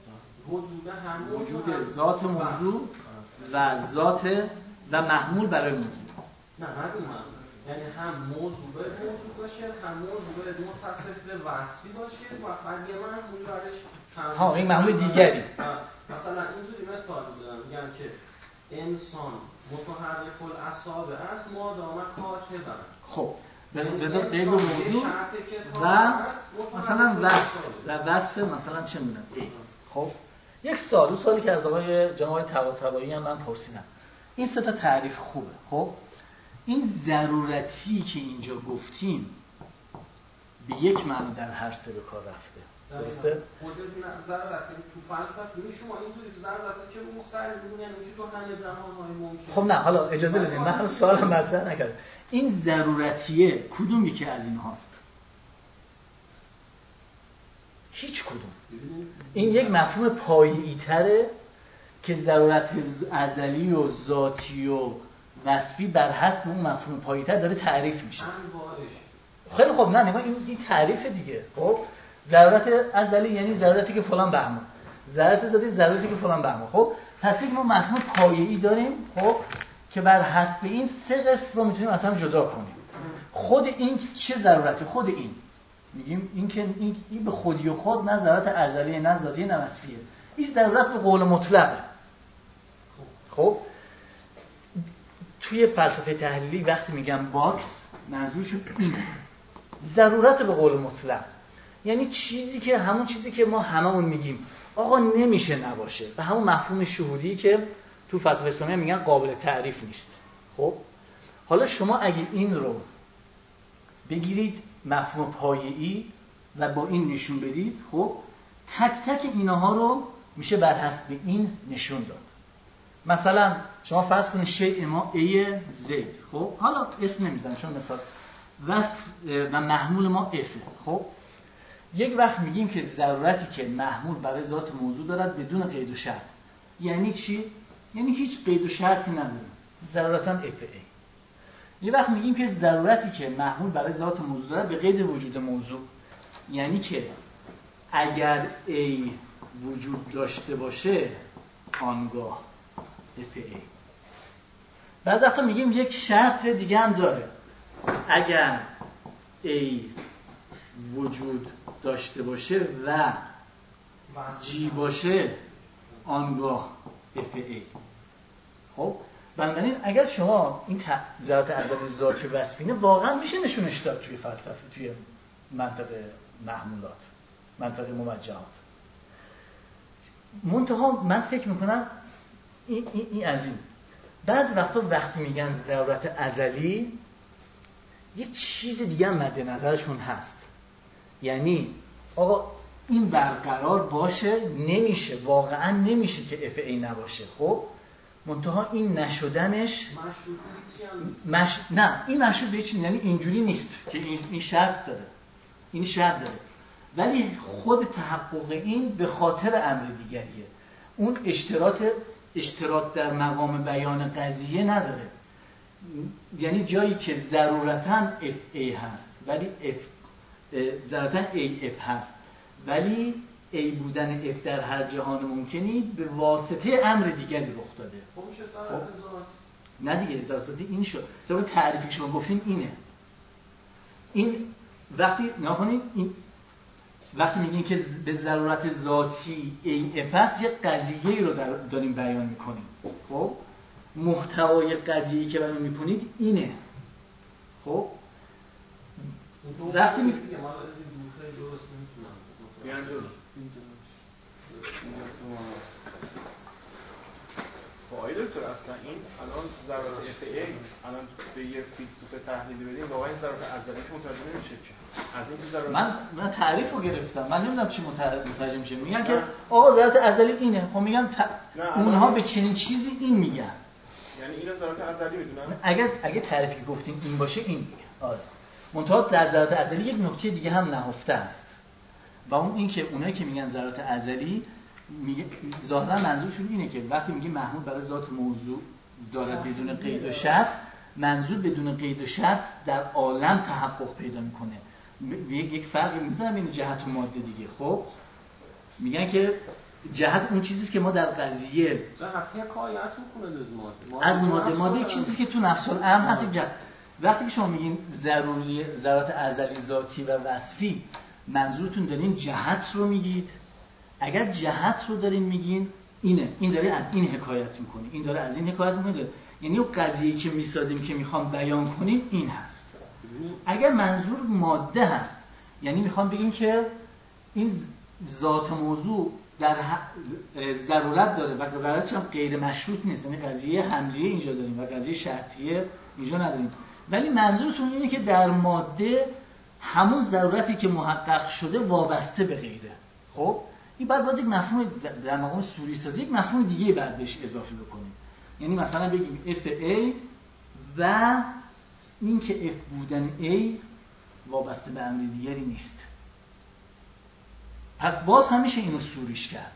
Speaker 2: وجود ذات موضوع و ذات و محمول برای موضوع.
Speaker 3: نه همین هم یعنی هم موضوع باید موجود باشه، هم موضوع باید متصف به وصفی باشه و بعد یه محمول برش
Speaker 2: ها این محمول دیگری.
Speaker 3: مثلا اینجوری مثال میزنم میگم که انسان متحرک الاعصاب است مادام کاتبن.
Speaker 2: خب به قید موضوع و مثلا وصف و وصف مثلا چه میدونم. خب یک سوال دو سوالی که از آقای جناب طباطبایی هم من پرسیدم. این سه تا تعریف خوبه. خب این ضرورتی که اینجا گفتیم به یک معنی در هر سه به کار رفته. درسته؟
Speaker 3: خود ضرورتی تو فلسفه شما اینجوری ضرورتی که مستقیم میگن یعنی تو همه جهان‌های ممکن.
Speaker 2: خب نه حالا اجازه بدید من هنوز سوالم مطرح نکردم. این ضرورتیه کدوم یکی از این هاست؟ هیچ کدوم. این یک مفهوم پایه‌ای تره که ضرورت ازلی و ذاتی و وصفی بر حسب اون مفهوم پایه‌ای تر داره تعریف میشه. خیلی خب، نه نگاه این این تعریف دیگه. خب ضرورت ازلی یعنی ضرورتی که فلان بهمان، ضرورت ذاتی ضرورتی که فلان بهمان. خب پس یک ما مفهوم پایه‌ای داریم خب که بر حسب این سه قسم رو میتونیم اصلا جدا کنیم. خود این چه ضرورتی؟ خود این میگیم این که این, این به خودی و خود نه ضرورت ازلی نه ذاتی نه وصفیه. این ضرورت به قول مطلقه. خب توی فلسفه تحلیلی وقتی میگم باکس منظورشون اینه، ضرورت به قول مطلق یعنی چیزی که همون چیزی که ما هممون میگیم آقا نمیشه نباشه، به همون مفهوم شهودی که تو فلسفه اسلامی میگن قابل تعریف نیست. خب حالا شما اگه این رو بگیرید مفهوم پایه‌ای و با این نشون بدید، خب تک تک اینها رو میشه بر حسب این نشون داد. مثلا شما فرض کنید شیء ما ای زید، خب حالا اسم نمیزنم چون مثال وصف و محمول ما اف. خب یک وقت میگیم که ضرورتی که محمول برای ذات موضوع دارد بدون قید و شرط. یعنی چی؟ یعنی هیچ قید و شرطی نداره، ضرورتاً اف ای. یه وقت میگیم که ضرورتی که محمول برای ذات موضوع دارد به قید وجود موضوع، یعنی که اگر ای وجود داشته باشه آنگاه اف ای. بعضی وقتا میگیم یک شرط دیگه هم داره، اگر ای وجود داشته باشه و جی باشه آنگاه اف ای. خب بنابراین اگر شما این ضرورت ازلی ذاتی و وصفینه واقعا میشه نشونش داد توی فلسفه، توی منطق محمولات، منطق موجهات. منتها من فکر میکنم این, این, این از این بعضی وقتا وقتی میگن ضرورت ازلی یک چیز دیگه هم مد نظرشون هست، یعنی آقا این برقرار باشه نمیشه، واقعا نمیشه که اف ای نباشه. خب منتها این نشدنش مش... نه این مشروط به چیزی، یعنی اینجوری نیست که این, این شرط داره، این شرط داره، ولی خود تحقق این به خاطر امر دیگریه. اون اشتراط اشتراط در مقام بیان قضیه نداره، یعنی جایی که ضرورتاً اف ای هست ولی اف ضرورتاً ای اف هست ولی ای بودن اف در هر جهان ممکنی به واسطه امر دیگری رخ داده. خب نه دیگه ضرورتی این شد. طبق تعریفی شما گفتین اینه. این وقتی نکنید این وقتی میگین که به ضرورت ذاتی ای اف هست یه قضیه‌ای رو داریم بیان میکنیم. خب محتوای قضیه‌ای که بیان میکنید اینه. خب وقتی میگه ما از این دوره درست نمیتونم بیان جلو
Speaker 7: آقای دکتر اصلا این الان ضرورت اف ای الان به یه فیلسوف تحلیلی بدیم واقعا این ضرورت ازلی که مترجم نمیشه که از این ضرورت
Speaker 2: من من تعریف رو گرفتم، من نمیدونم چی مترجم میشه. میگن که آقا ضرورت ازلی اینه، خب میگم ت... اونها به چنین چیزی این میگن،
Speaker 7: یعنی اینو ضرورت ازلی میدونن.
Speaker 2: اگر اگه تعریفی که گفتیم این باشه این میگن. آره منتها در ضرورت ازلی یک نکته دیگه هم نهفته است و اون این که اونایی که میگن ضرورت ازلی میگه ظاهرا منظورشون اینه که وقتی میگیم محمول برای ذات موضوع دارد بدون قید و شرط، منظور بدون قید و شرط در عالم تحقق پیدا میکنه. یک فرقی میذارم بین جهت و ماده دیگه. خب میگن که جهت اون چیزیست که ما در قضیه
Speaker 3: جهت حکایت میکنه از ماده،
Speaker 2: از ماده ماده چیزی که تو نفس الامر هست. جهت وقتی که شما میگین ضروری ضرورت ازلی ذاتی و وصفی، منظورتون دارین جهت رو میگید؟ اگر جهت رو دارین میگین اینه، این داره از این حکایت میکنه، این داره از این حکایت میکنه، یعنی اون قضیه‌ای که میسازیم که میخوام بیان کنیم این هست. اگر منظور ماده هست یعنی میخوام بگیم که این ذات موضوع در ضرورت داره و ضرورتش هم غیر مشروط نیست، یعنی قضیه حملیه اینجا داریم و قضیه شرطیه اینجا نداریم، ولی منظورتون اینه که در ماده همون ضرورتی که محقق شده وابسته به غیره. خب این بعد باز یک مفهوم در مقام سوری سازی یک مفهوم دیگه بعد بهش اضافه بکنیم، یعنی مثلا بگیم اف ای و این که F بودن A وابسته به امر دیگری نیست. پس باز همیشه اینو سوریش کرد.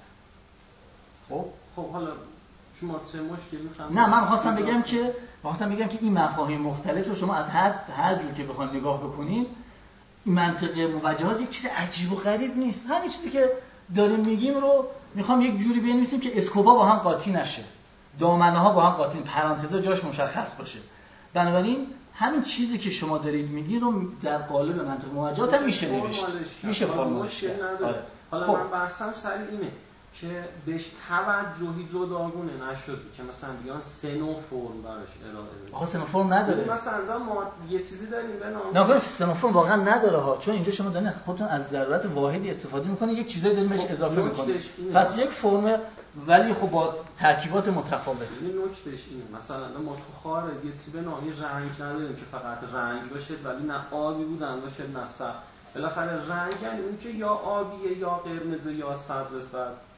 Speaker 2: خب
Speaker 3: خب حالا شما چه مشکلی می‌خواید؟
Speaker 2: نه من خواستم بگم که خواستم بگم که این مفاهیم مختلف رو شما از هر هر جور که بخواید نگاه بکنید، این منطق موجهات یک چیز عجیب و غریب نیست. همین چیزی که داریم میگیم رو میخوام یک جوری بنویسیم که اسکوپا با هم قاطی نشه، دامنه ها با هم قاطی، پرانتزا جاش مشخص باشه. بنابراین همین چیزی که شما دارید میگید رو در قالب منطق موجهات هم میشه نوشت، میشه فرمولش کرد.
Speaker 3: حالا
Speaker 2: خب.
Speaker 3: من بحثم سر اینه که بهش توجهی جداگونه نشد که مثلا بیان سه نوع فرم براش ارائه بده.
Speaker 2: آخه سه نوع فرم نداره.
Speaker 3: مثلا ما یه چیزی داریم به نام
Speaker 2: نه خب سه نوع فرم واقعا نداره ها، چون اینجا شما دارین خودتون از ضرورت واحدی استفاده میکنید، یک چیزایی دارین بهش اضافه میکنید. پس یک فرم ولی خب با ترکیبات متفاوت.
Speaker 3: این نکتهش اینه مثلا ما تو خارج یه چیزی به نام رنگ نداریم که فقط رنگ باشه ولی نه آبی بودن باشه نه سبز. بالاخره رنگ یعنی اون که یا آبیه یا قرمز یا سبز است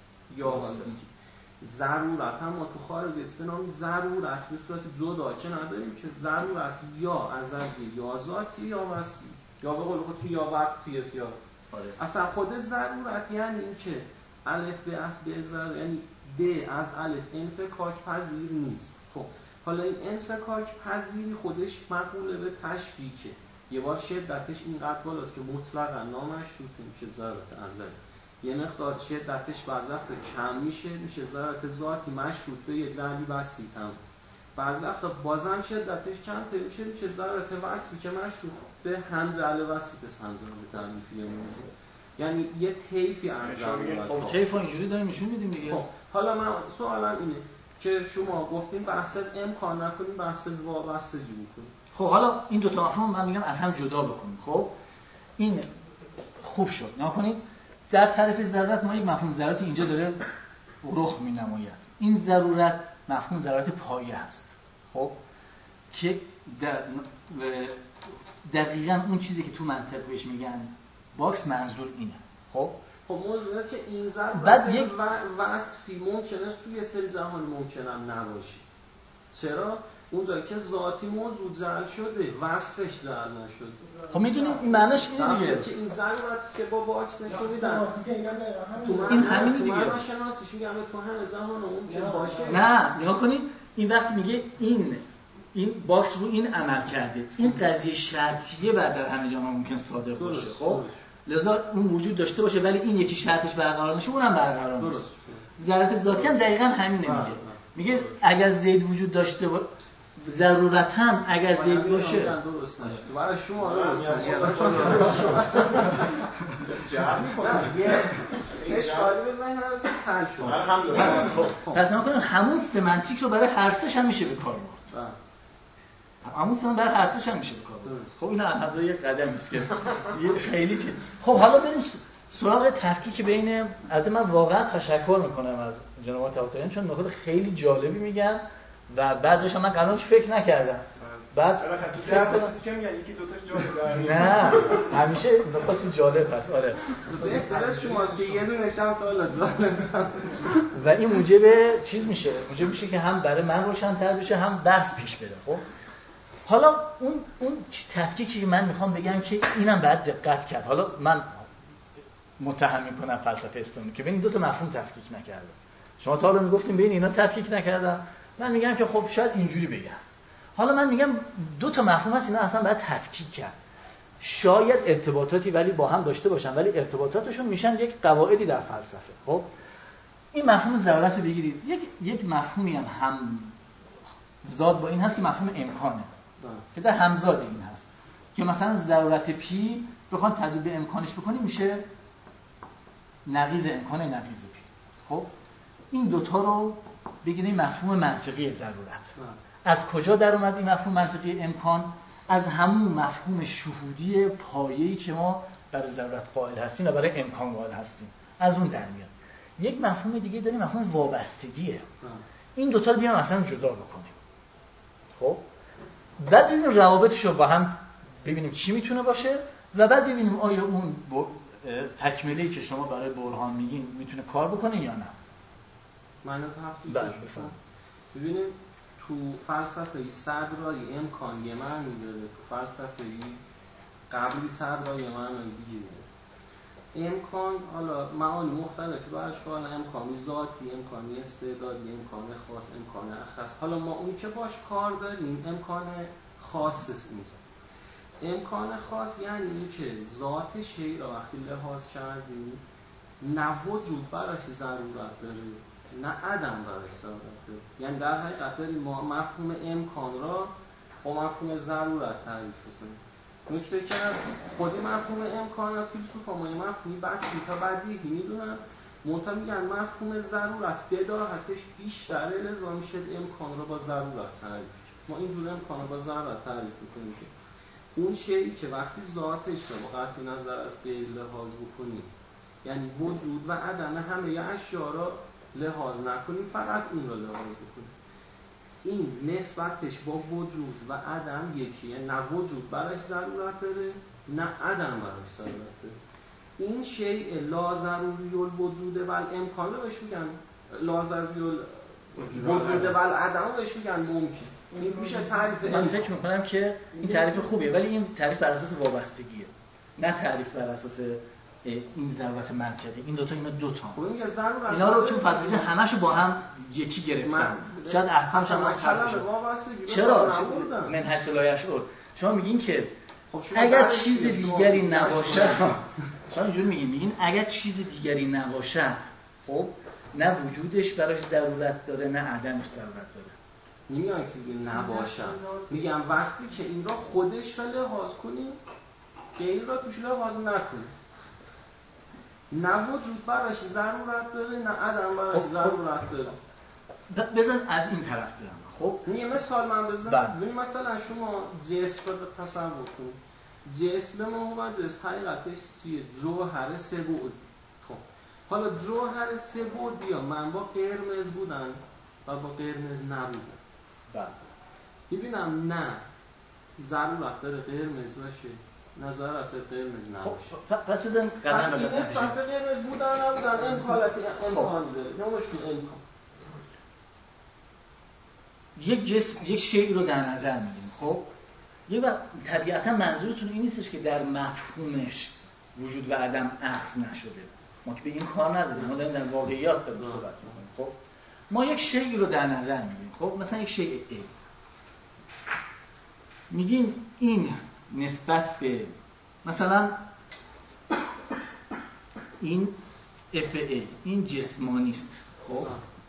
Speaker 3: یا دیگه. ضرورت هم ما تو خارج به نام ضرورت به صورت جدا که نداریم که ضرورت یا ازلی یا ذاتی یا وصفی یا به قول خودش یا وقتی است یا آره. اصلا خود ضرورت یعنی این که الف به از به ضرورت یعنی ب از الف انفکاک پذیر نیست. خب حالا این انفکاک پذیری خودش مقوله به تشبیکه. یه بار شدتش اینقدر بالاست که مطلقاً نامشروط میشه ضرورت ازلی. یه مقدار شدتش بعضی وقتا کم میشه میشه ضرورت ذاتی مشروط به یه جعلی بسیط هم هست. بعضی وقتا بازم شدتش کم میشه میشه ضرورت وصفی که مشروط به هم جعل بسیط است، هم جعل تعریفی موجود. یعنی یه طیفی از ضرورت.
Speaker 2: خب طیف اینجوری داریم نشون میدیم دیگه.
Speaker 3: خب حالا من سوالم اینه که شما گفتین بحث از امکان نکنیم، بحث از وابستگی بکنیم.
Speaker 2: خب حالا این دو تا مفهوم من میگم از هم جدا بکنیم. خب این خوب شد. نکنید در تعریف ضرورت ما یک مفهوم ضرورت اینجا داره رخ می‌نماید. این ضرورت مفهوم ضرورت پایه است. خب که در دقیقاً اون چیزی که تو منطق بهش میگن باکس منظور اینه. خب
Speaker 3: خب موضوع است که این ضرورت
Speaker 2: بعد یک
Speaker 3: وصفی ممکنه است توی سری جهان ممکنه هم نباشه. چرا؟ اونجایی که ذاتی موجود جعل شده وصفش جعل نشده.
Speaker 2: خب میدونیم این معنیش اینه دیگه
Speaker 3: که این ضرورت که با باکس نشون میدن
Speaker 2: این همین دیگه.
Speaker 3: من شناسیش میگم تو همه جهان ممکن باشه.
Speaker 2: نه نگاه کنید این وقتی میگه این این باکس رو این عمل کرده، این قضیه شرطیه بعد در همه جهان ممکن صادق باشه. خب لذا اون وجود داشته باشه ولی این یکی شرطش برقرار نشه اونم برقرار نیست. ضرورت ذاتی هم دقیقاً همینه میگه. میگه اگر زید وجود داشته باشه ضرورتاً اگر زید باشه
Speaker 3: درست نشه. برای شما درست نشه. یه اشکالی بزنین از حل شد.
Speaker 7: الحمدلله.
Speaker 2: پس نکنید همون سمنتیک رو برای هر سه‌ش هم میشه به کار برد. همون سمن برای هر سه‌ش هم میشه به کار برد. خب این الحمدلله یک قدمی است که خیلی چیز. خب حالا بریم سراغ تفکیک بین از من واقعا تشکر میکنم از جناب طاهریان چون نکات خیلی جالبی میگن و بعضیش من قانونش فکر نکردم. بعد
Speaker 7: تو درس که میگن یکی دو تاش جالبه.
Speaker 2: نه همیشه نکات جالب هست. آره
Speaker 3: درست شماست که یه دونه چند تا جالب
Speaker 2: و این موجب چیز میشه موجب میشه که هم برای من روشن‌تر بشه هم بحث پیش بره. خب حالا اون اون تفکیکی که من میخوام بگم که اینم باید دقت کرد. حالا من متهم میکنم فلسفه اسلامی که ببین دو تا مفهوم تفکیک نکرده. شما تا حالا میگفتیم ببین اینا تفکیک نکردن، من میگم که خب شاید اینجوری بگم. حالا من میگم دو تا مفهوم هست اینا اصلا باید تفکیک کرد. شاید ارتباطاتی ولی با هم داشته باشن ولی ارتباطاتشون میشن یک قواعدی در فلسفه. خب این مفهوم ضرورت رو بگیرید. یک یک مفهومی هم هم زاد با این هست که مفهوم امکانه که در همزاد این هست که مثلا ضرورت پی بخوان تبدیل به امکانش بکنیم میشه نقیض امکان نقیض پی. خب این دوتا رو بگیریم مفهوم منطقی ضرورت. از کجا در اومد این مفهوم منطقی امکان؟ از همون مفهوم شهودی پایه‌ای که ما برای ضرورت قائل هستیم و برای امکان قائل هستیم از اون در میاد. یک مفهوم دیگه داریم مفهوم وابستگیه. این دوتا رو بیام اصلا جدا بکنیم. خب بعد ببینیم روابطش رو با هم ببینیم چی میتونه باشه و بعد ببینیم آیا اون تکمیلی که شما برای برهان میگین میتونه کار بکنه یا نه.
Speaker 3: من تا هفته
Speaker 2: بله بفهم.
Speaker 3: ببینیم تو فلسفه صدرایی امکان یه معنی داره، تو فلسفه قبلی صدرایی معنی دیگه داره. امکان حالا معانی مختلفی براش قائل، امکانی ذاتی، امکانی استعدادی، امکان خاص، امکان اخص. حالا ما اونی که باش کار داریم امکان خاص میشه. امکان خاص یعنی این که ذات شی را وقتی لحاظ کردیم نه وجود براش ضرورت داره نه عدم براش ضرورت داره. یعنی در حقیقت داریم ما مفهوم امکان را با مفهوم ضرورت تعریف کنیم. نکته که از خودی مفهوم امکان فیلسوفا ما یه مفهومی بسیط و بدیهی میدونن، منتها میگن مفهوم ضرورت بداهتش بیشتره، لذا میشه امکان را با ضرورت تعریف. ما اینجور امکان را با ضرورت تعریف میکنیم که اون شیئی که وقتی ذاتش رو با قطع نظر از غیر لحاظ بکنیم، یعنی وجود و عدم همه اشیا را لحاظ نکنیم، فقط اون را لحاظ بکنیم، این نسبتش با وجود و عدم یکیه. نه وجود براش ضرورت داره نه عدم براش ضرورت داره. این شیء لا ضروری الوجود و الامکان رو بهش میگن لا ضروری الوجود و العدم رو بهش میگن ممکن. این میشه تعریف.
Speaker 2: من فکر میکنم که این تعریف خوبیه، ولی این تعریف بر اساس وابستگیه، نه تعریف بر اساس این ضرورت منطقی. این دو تا اینا دو تا اینا رو تو فلسفه همه‌شو با هم یکی گرفتن. شاید احکامش هم چرا من حیث لا یشعر. شما میگین که اگر چیز دیگری نباشه، شما اینجوری میگین میگین اگر چیز دیگری نباشه، خب نه وجودش براش ضرورت داره نه عدمش ضرورت داره.
Speaker 3: نمیگم چیزی نباشه، میگم وقتی که این را خودش را لحاظ کنیم غیر را توش لحاظ نکنیم، نه وجود براش ضرورت داره نه عدم براش ضرورت داره.
Speaker 2: بزن از این طرف بیام. خب
Speaker 3: یه مثال من بزنم. ببین مثلا شما جسم رو تصور کنید. جسم ما و جسم حقیقتش چیه؟ جوهر سه بعد. خب حالا جوهر سه بعد بیا من با قرمز بودن و با قرمز نبودن.
Speaker 2: بله.
Speaker 3: ببینم نه ضرورت داره قرمز باشه، نظارت قرمز نباشه.
Speaker 2: خب پس بزن قدم
Speaker 3: بزن. پس این قرمز بودن نبودن امکاناتی امکان داره. نه مشکل امکان.
Speaker 2: یک جسم یک شیء رو در نظر میگیریم. خب یه وقت طبیعتا منظورتون این نیستش که در مفهومش وجود و عدم اخذ نشده. ما که به این کار نداریم، ما داریم در واقعیات داریم صحبت می‌کنیم. خب ما یک شیء رو در نظر میگیریم. خب مثلا یک شیء A میگیم این نسبت به مثلا این اف ای این جسمانی است. خب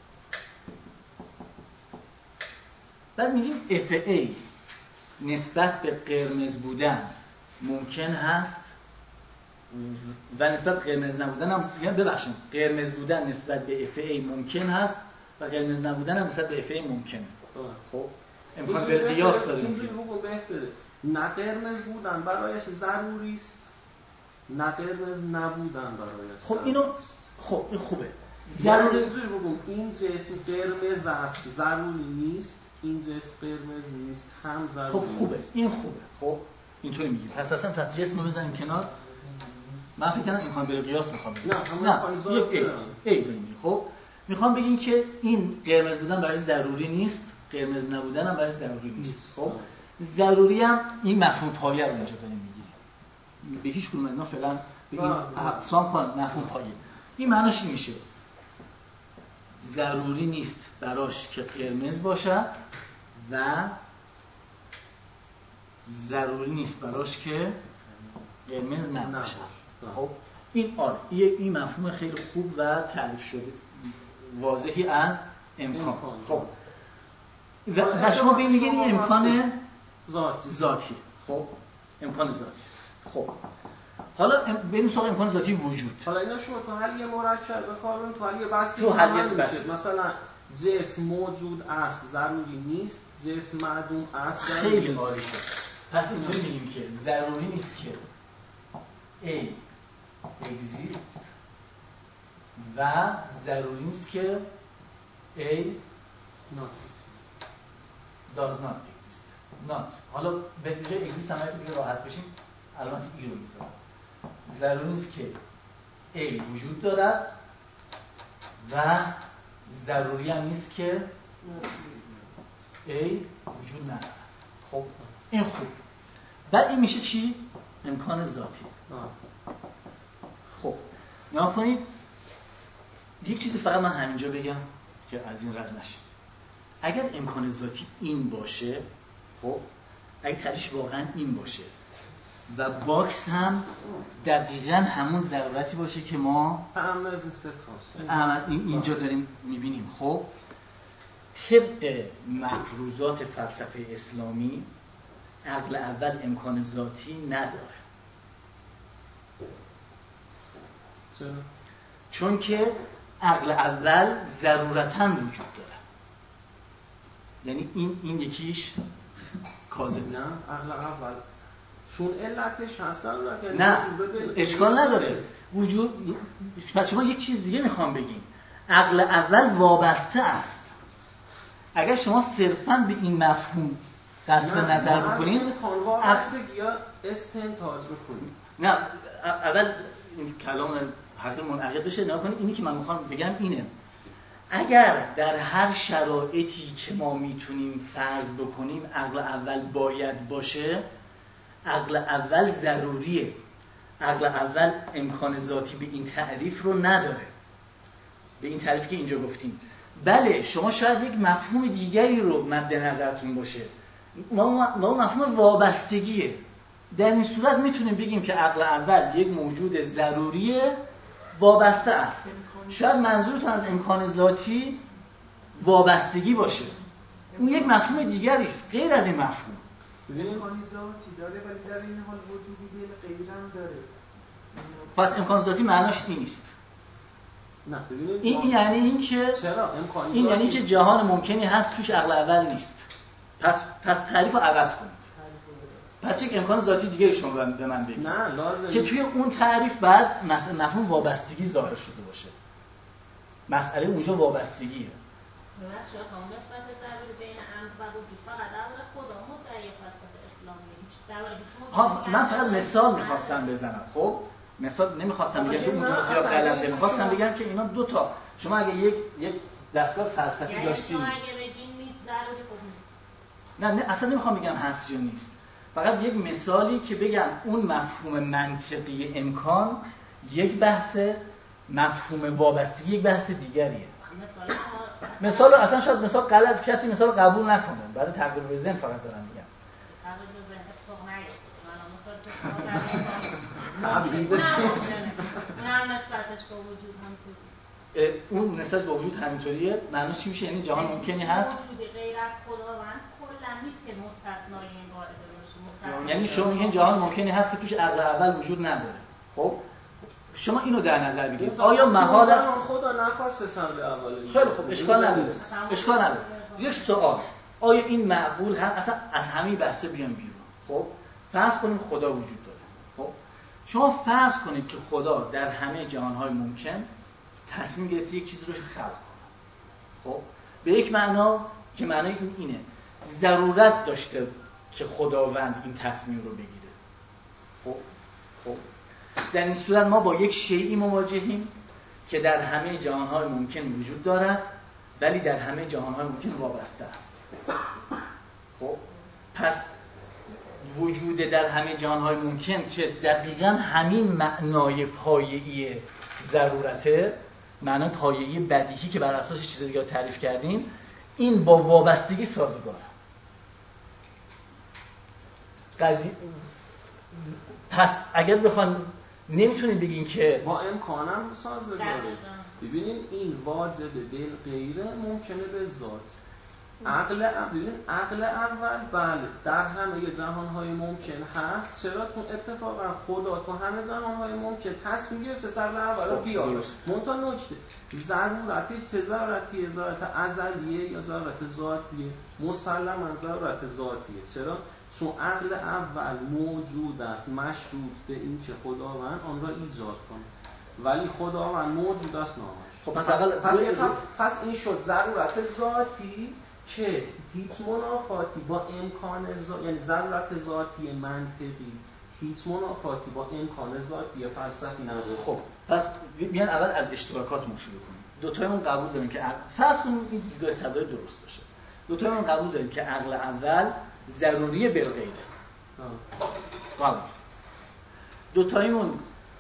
Speaker 2: بعد میگیم اف ای نسبت به قرمز بودن ممکن هست و نسبت به قرمز نبودن هم میگم ببخشید قرمز بودن نسبت به اف ای ممکن هست و قرمز نبودن هم نسبت به اف ای ممکنه. خب امکان به قیاس داره.
Speaker 3: اینجوری بگم بهتره. نه قرمز بودن برایش ضروری است نه قرمز نبودن برایش.
Speaker 2: خب اینو خب این خوبه.
Speaker 3: ضروری اینجوری بگم این جسم قرمز است ضروری نیست، این جسم قرمز نیست هم ضروری.
Speaker 2: خب خوبه این خوبه. خب اینطوری میگیم. پس اصلا پس جسم رو بزنیم کنار. من فکر کنم امکان به قیاس میخوام بگم.
Speaker 3: نه
Speaker 2: یک ای ای بگیم. خب میخوام بگیم که این قرمز بودن برای ضروری نیست، قرمز نبودن هم برای ضروری نیست. خب ضروری هم این مفهوم پایه رو اینجا داریم میگیریم. به هیچ کدوم اینا فعلا بگیم اقسام کن مفهوم پایه. این معناش این میشه ضروری نیست براش که قرمز باشه و ضروری نیست براش که قرمز نباشه. خب این آره این مفهوم خیلی خوب و تعریف شده واضحی از امکان. خب و شما ببینید میگین این امکان
Speaker 3: ذاتی
Speaker 2: ذاتی. خب امکان ذاتی. خب حالا بریم سراغ امکان ذاتی وجود.
Speaker 3: حالا اینا شما تو حلیه مرکب به کار بریم، تو حلیه بسیط.
Speaker 2: تو حلیه بسیط
Speaker 3: مثلا جسم موجود است ضروری نیست، جسم معدوم است
Speaker 2: ضروری نیست. خیلی عالی شد. پس اینطوری میگیم که ضروری نیست که A exist و ضروری نیست که A
Speaker 3: not
Speaker 2: does not exist. not حالا به جای exist هم اگه دیگه راحت بشیم علامت ای رو میذارم. ضروری نیست که A وجود دارد و ضروری هم نیست که A وجود نداره. خب این خوب. بعد این میشه چی؟ امکان ذاتی. خب نگاه کنید، یک چیزی فقط من همینجا بگم که از این رد نشه. اگر امکان ذاتی این باشه، خب اگر تعریفش واقعا این باشه و باکس هم دقیقاً همون ضرورتی باشه که ما
Speaker 3: هم از این سه
Speaker 2: اینجا داریم میبینیم، خب طبق مفروضات فلسفه اسلامی عقل اول امکان ذاتی نداره.
Speaker 3: چرا؟
Speaker 2: چون که عقل اول ضرورتاً وجود داره. یعنی این این یکیش کاذب.
Speaker 3: نه عقل اول چون علتش هستن
Speaker 2: نه اشکال نداره وجود. پس شما یک چیز دیگه میخوام بگیم، عقل اول وابسته است. اگر شما صرفاً به این مفهوم قصد نظر بکنید،
Speaker 3: وابستگی یا استنتاج بکنید.
Speaker 2: نه اول این کلام حق منعقد بشه. نگاه کنید، اینی که من میخوام بگم اینه، اگر در هر شرایطی که ما میتونیم فرض بکنیم عقل اول باید باشه، عقل اول ضروریه. عقل اول امکان ذاتی به این تعریف رو نداره، به این تعریفی که اینجا گفتیم. بله شما شاید یک مفهوم دیگری رو مد نظرتون باشه، ما مفهوم وابستگیه. در این صورت میتونیم بگیم که عقل اول یک موجود ضروریه، وابسته است. شاید منظورتون از امکان ذاتی وابستگی باشه، اون یک مفهوم دیگری است غیر از این مفهوم.
Speaker 5: امکان ذاتی داره ولی در این حال وجودی به غیرم داره.
Speaker 2: پس امکان ذاتی معناش این نیست.
Speaker 3: نه ببینید
Speaker 2: این یعنی این که
Speaker 3: چرا امکان
Speaker 2: این یعنی که جهان ممکنی هست توش عقل اول نیست. پس پس تعریف رو عوض کنید. پس یک امکان ذاتی دیگه شما به من بگید.
Speaker 3: نه لازم
Speaker 2: که توی اون تعریف بعد مثلا مفهوم وابستگی ظاهر شده باشه. مسئله اونجا وابستگیه.
Speaker 8: نقشه هم نسبت ضروری بین امر و وجود فقط در خدا مدعی فلسفه اسلامی.
Speaker 2: ها من فقط مثال می‌خواستم بزنم. خب مثال نمی‌خواستم بگم که اون بسیار غلطه. می‌خواستم بگم که اینا دو تا، شما اگه یک یک دستگاه فلسفی داشتید،
Speaker 8: یعنی شما اگه بگین نیست ضروری خب نیست.
Speaker 2: نه نه اصلا نمی‌خوام بگم هست یا نیست. فقط یک مثالی که بگم اون مفهوم منطقی امکان یک بحث، مفهوم وابستگی یک بحث دیگریه. مثال اصلا شاید مثال غلط، کسی مثال قبول نکنه، برای تغییر به ذهن فقط دارم میگم.
Speaker 8: تغییر به ذهن تو نگید.
Speaker 3: من مثال تو
Speaker 8: نه نسبتش با وجود همینطوریه.
Speaker 2: اون نسبت با وجود همینطوریه. معنیش چی میشه؟ یعنی جهان ممکنی هست
Speaker 8: وجود غیر از خداوند کلا نیست که مستثنای این قاعده باشه.
Speaker 2: یعنی شما میگین جهان ممکنی هست که توش عقل اول وجود نداره. خب شما اینو در نظر بگیرید. آیا محال است
Speaker 3: خدا نخواسته سال اولی؟
Speaker 2: خیلی خوب اشکال نداره. اشکال نداره. یک سوال، آیا این معقول هم اصلا از همین بحث بیان بیرون؟ خب فرض کنیم خدا وجود داره. خب شما فرض کنید که خدا در همه جهان‌های ممکن تصمیم گرفته یک چیزی رو خلق کنه. خب به یک معنا که معنای این اینه، ضرورت داشته که خداوند این تصمیم رو بگیره. خب خب در این صورت ما با یک شیئی مواجهیم که در همه جهان‌های ممکن وجود دارد ولی در همه جهان‌های ممکن وابسته است. خب پس وجود در همه جهان‌های ممکن که دقیقاً همین معنای پایه‌ای ضرورته، معنای پایه‌ای بدیهی که بر اساس چیز دیگه تعریف کردیم، این با وابستگی سازگاره. قضیه پس اگر بخوان نمیتونید بگین که
Speaker 3: با امکانم سازگاره. ببینیم این واجب دل غیره ممکنه به ذات. عقل ببین عقل اول بله در همه جهان‌های ممکن هست. چرا؟ چون اتفاقا خدا تو همه جهان‌های ممکن تصمیم گرفته سر اول رو بیاره. منتها نکته ضرورتش چه ضرورتیه؟ ضرورت ازلیه یا ضرورت ذاتیه؟ مسلماً ضرورت ذاتیه. چرا؟ چون عقل اول موجود است مشروط به این که خداوند آن را ایجاد کنه، ولی خداوند موجود است نامش.
Speaker 2: خب پس اقل
Speaker 3: پس, پس, پس این شد ضرورت ذاتی که هیچ منافاتی با امکان ذاتی، یعنی ضرورت ذاتی منطقی هیچ منافاتی با امکان ذاتی فلسفی نداره.
Speaker 2: خب پس بیان اول از اشتراکاتمون شروع کنیم. دو تایمون قبول داریم که فرض کنیم این دو صدای درست باشه. دو تایمون قبول داریم که عقل اول ضروری بالغیره. قبول. دو تایمون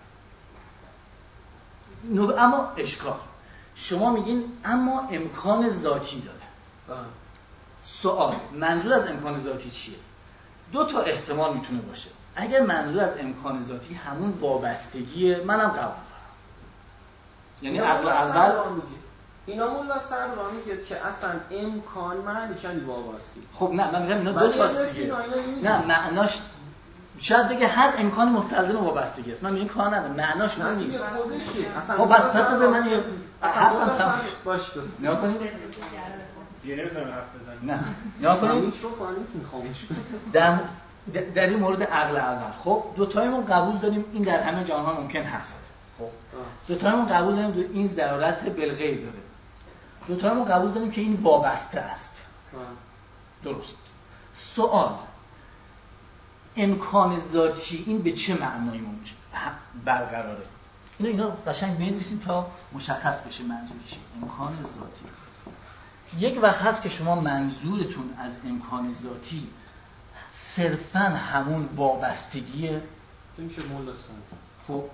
Speaker 2: اما اشکال شما میگین اما امکان ذاتی داره. سوال منظور از امکان ذاتی چیه؟ دو تا احتمال میتونه باشه. اگر منظور از امکان ذاتی همون وابستگیه، منم قبول دارم. یعنی عقل اول
Speaker 7: اینا مولا صدرا میگه که اصلا امکان معنیش یعنی وابستگی.
Speaker 2: خب نه من میگم اینا دو تاست دیگه. نه معناش شاید بگه هر امکانی مستلزم وابستگی است. من میگم کار نداره، معناش اون نیست. خب پس پس به من یه حرفم تموم باشه. نه کنید
Speaker 7: یه نمیذارم حرف بزنم.
Speaker 2: نه نه کنید
Speaker 7: میشو کنید خاموش.
Speaker 2: در در این مورد عقل اول خب دو تایمون قبول داریم این در همه جهان ها ممکن هست. خب دو تایمون قبول داریم این ضرورت بالغیب داره. دو تایمون قبول داریم که این وابسته است. درست. سوال امکان ذاتی این به چه معنایی ممکنه برقراره؟ اینا اینا قشنگ بنویسیم تا مشخص بشه منظور چیه. امکان ذاتی یک وقت هست که شما منظورتون از امکان ذاتی صرفاً همون وابستگیه
Speaker 7: میشه مولستان.
Speaker 2: خب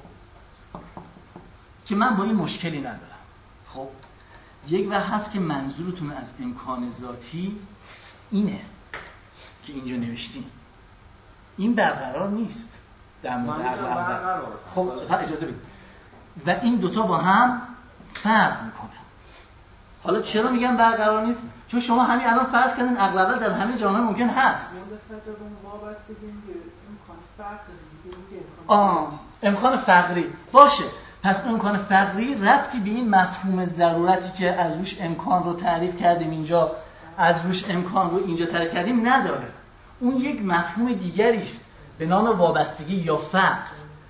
Speaker 2: که من با این مشکلی ندارم. خب یک وقت هست که منظورتون از امکان ذاتی اینه که اینجا نوشتیم، این برقرار نیست در مورد عقل اول. خب اجازه بدید و این دوتا با هم فرق میکنه. حالا چرا میگم برقرار نیست؟ چون شما همین الان فرض کردین عقل اول در همه جهان ممکن هست. آه امکان فقری باشه. پس امکان فقری ربطی به این مفهوم ضرورتی که از روش امکان رو تعریف کردیم اینجا، از روش امکان رو اینجا تعریف کردیم نداره. اون یک مفهوم دیگری است به نام وابستگی یا فقر.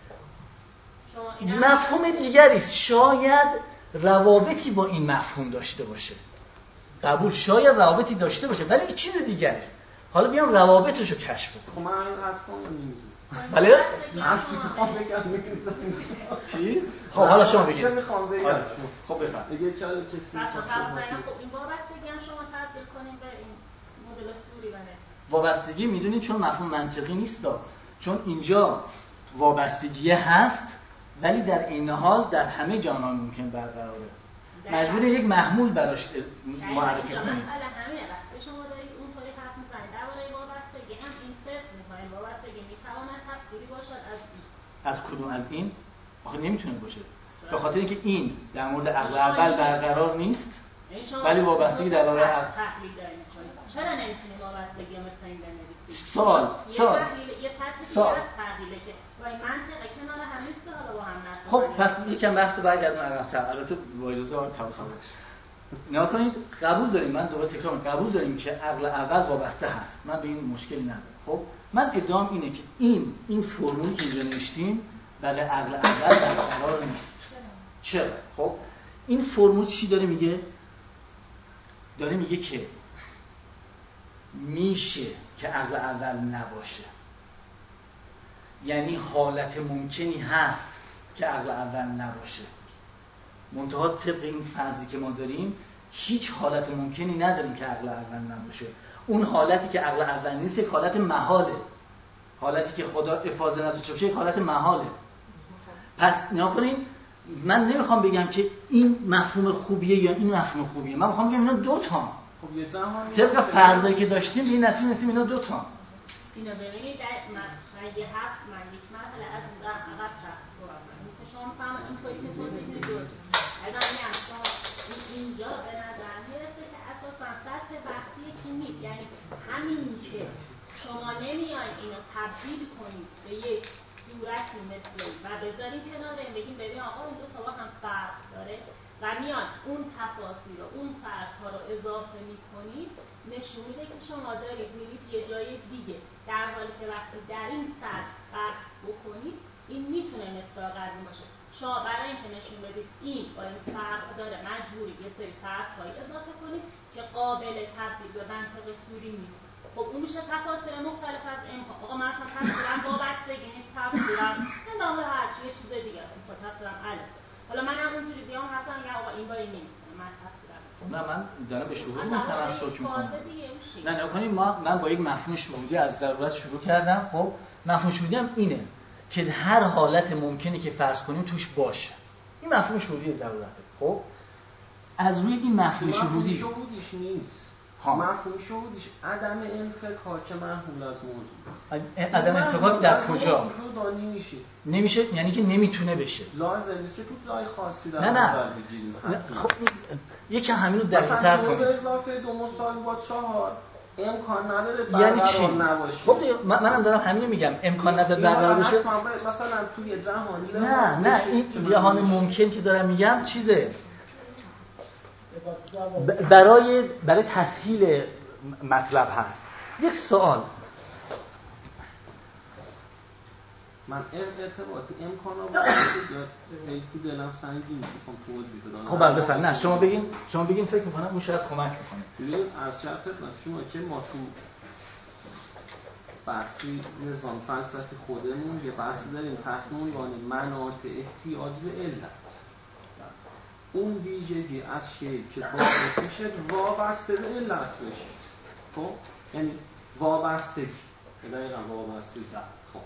Speaker 2: مفهوم دیگری است، شاید روابطی با این مفهوم داشته باشه. قبول، شاید روابطی داشته باشه ولی چیز دیگری است. حالا بیام روابطشو کشف کنم.
Speaker 7: خب من این حرف کنم نمیزنم.
Speaker 2: بله؟
Speaker 7: حرفی میخوام بگم میزنم.
Speaker 2: چی؟ خب حالا شما بگید.
Speaker 7: چه میخوام بگم؟
Speaker 2: خب بفرمایید.
Speaker 7: دیگه چرا کسی
Speaker 8: خب این وابستگی هم شما تبدیل کنیم به این مدل سوری بله.
Speaker 2: وابستگی میدونید چون مفهوم منطقی نیست دا. چون اینجا وابستگی هست ولی در این حال در همه جهان ممکن برقراره. مجبور یک محمول براش معرفی کنید.
Speaker 8: حالا همه وقت شما دارید اونطوری حرف میزنید درباره وابستگی هم این صرف می‌خوایم وابستگی میتواند تفسیری باشد از این.
Speaker 2: از کدوم از این؟ آخه نمیتونه باشه. به خاطر اینکه این در مورد عقل اول برقرار نیست ولی وابستگی در مورد عقل
Speaker 8: تحلیل داریم می‌کنید. چرا نمیتونیم وابستگی مثل این بنویسیم؟
Speaker 2: سوال سوال
Speaker 8: یه تحلیل تحلیله که وای منطقه کنار همین سوال با هم نشه.
Speaker 2: خب پس یکم بحث برگردون عقب‌تر. البته با اجازه آقای طباطبایی نگاه کنید قبول داریم، من دوباره تکرار می‌کنم قبول داریم که عقل اول وابسته هست. من به این مشکلی ندارم. خب من ادعام اینه که این این فرمولی که اینجا نوشتیم برای عقل اول برقرار نیست. چرا؟ خب این فرمول چی داره میگه؟ داره میگه که میشه که عقل اول نباشه. یعنی حالت ممکنی هست که عقل اول نباشه. منتها طبق این فرضی که ما داریم هیچ حالت ممکنی نداریم که عقل اول نباشه. اون حالتی که عقل اول نیست یک حالت محاله. حالتی که خدا افاضه نداشته باشه یک حالت محاله. پس نیا کنین من نمیخوام بگم که این مفهوم خوبیه یا این مفهوم خوبیه. من میخوام بگم اینا دو تا.
Speaker 7: خب یه زمانی
Speaker 2: طبق فرضایی که داشتیم به این نتیجه رسیدیم اینا دو تا.
Speaker 8: اینا ببینید در مقطع هفت من یک مرحله از اون در عقب شخص صحبت کنم که شما میفهمید اینطوری که توضیح میدید اگر میگم شما اینجا به نظر میرسه که اساسا سطح بحثی که نیست، یعنی همین که شما نمیاین اینو تبدیل کنید به یک صورتی مثل و بذارید کنار این بگیم ببین آقا این دو تا با هم فرق داره و میان اون تفاصیل رو اون فرق‌ها رو اضافه میکنید، نشون میده که شما دارید میرید یه جای دیگه، در حالی که وقتی در این سطح فرق بکنید این میتونه مصداق قدیم باشه. شما برای اینکه نشون بدید این با این فرق داره مجبوری یه سری فرق‌های اضافه کنید که قابل تبدیل به منطق سوری نیست. خب اون میشه تفاصیل مختلف از امکان. آقا من اصلا تفسیرم وابستگی نیست، تفسیرم نمیدونم هرچی یه چیز دیگه است. تفسیرم الف. حالا من هم اونجوری بیام حتی میگم آقا این با این نیست، من تفسیرم
Speaker 2: نه من دارم به شهود تمسک میکنم. نه نه کنیم ما من با یک مفهوم شهودی از ضرورت شروع کردم. خب مفهوم شهودی هم اینه که هر حالت ممکنه که فرض کنیم توش باشه. این مفهوم شهودی ضرورته. خب از روی این مفهوم شهودی
Speaker 3: شهودیش نیست. مفهوم شهودیش عدم انفکاک محمول از موضوع.
Speaker 2: عدم انفکاک در کجا؟
Speaker 3: موضوع نمیشه.
Speaker 2: نمیشه یعنی که نمیتونه بشه.
Speaker 3: لازم نیست که تو جای خاصی در
Speaker 2: نه نه. خب یکی همین رو دقیق‌تر کنیم.
Speaker 3: مثلا دو به اضافه دو مساوی با چهار امکان نداره
Speaker 2: یعنی
Speaker 3: برقرار نباشه.
Speaker 2: خب من منم دارم همین رو میگم امکان نداره برقرار بشه.
Speaker 3: مثلا توی جهانی
Speaker 2: نه نه این جهان ممکن که دارم میگم چیزه برای برای تسهیل مطلب هست. یک سوال
Speaker 3: من ارتباطی امکانا باید تو دلم سنگین میخوام توضیح بدم.
Speaker 2: خب بعد بفرمایید. نه شما بگین شما بگین فکر می‌کنم اون شاید کمک می‌کنه.
Speaker 3: ببین از شرط خدمت شما که ما تو بحثی نظام فلسفی خودمون یه بحثی داریم تحت عنوان مناط احتیاج به علت. اون ویژگی از شیء که باعث میشه وابسته به علت بشه. خب یعنی وابستگی. دقیقاً وابستگی. خب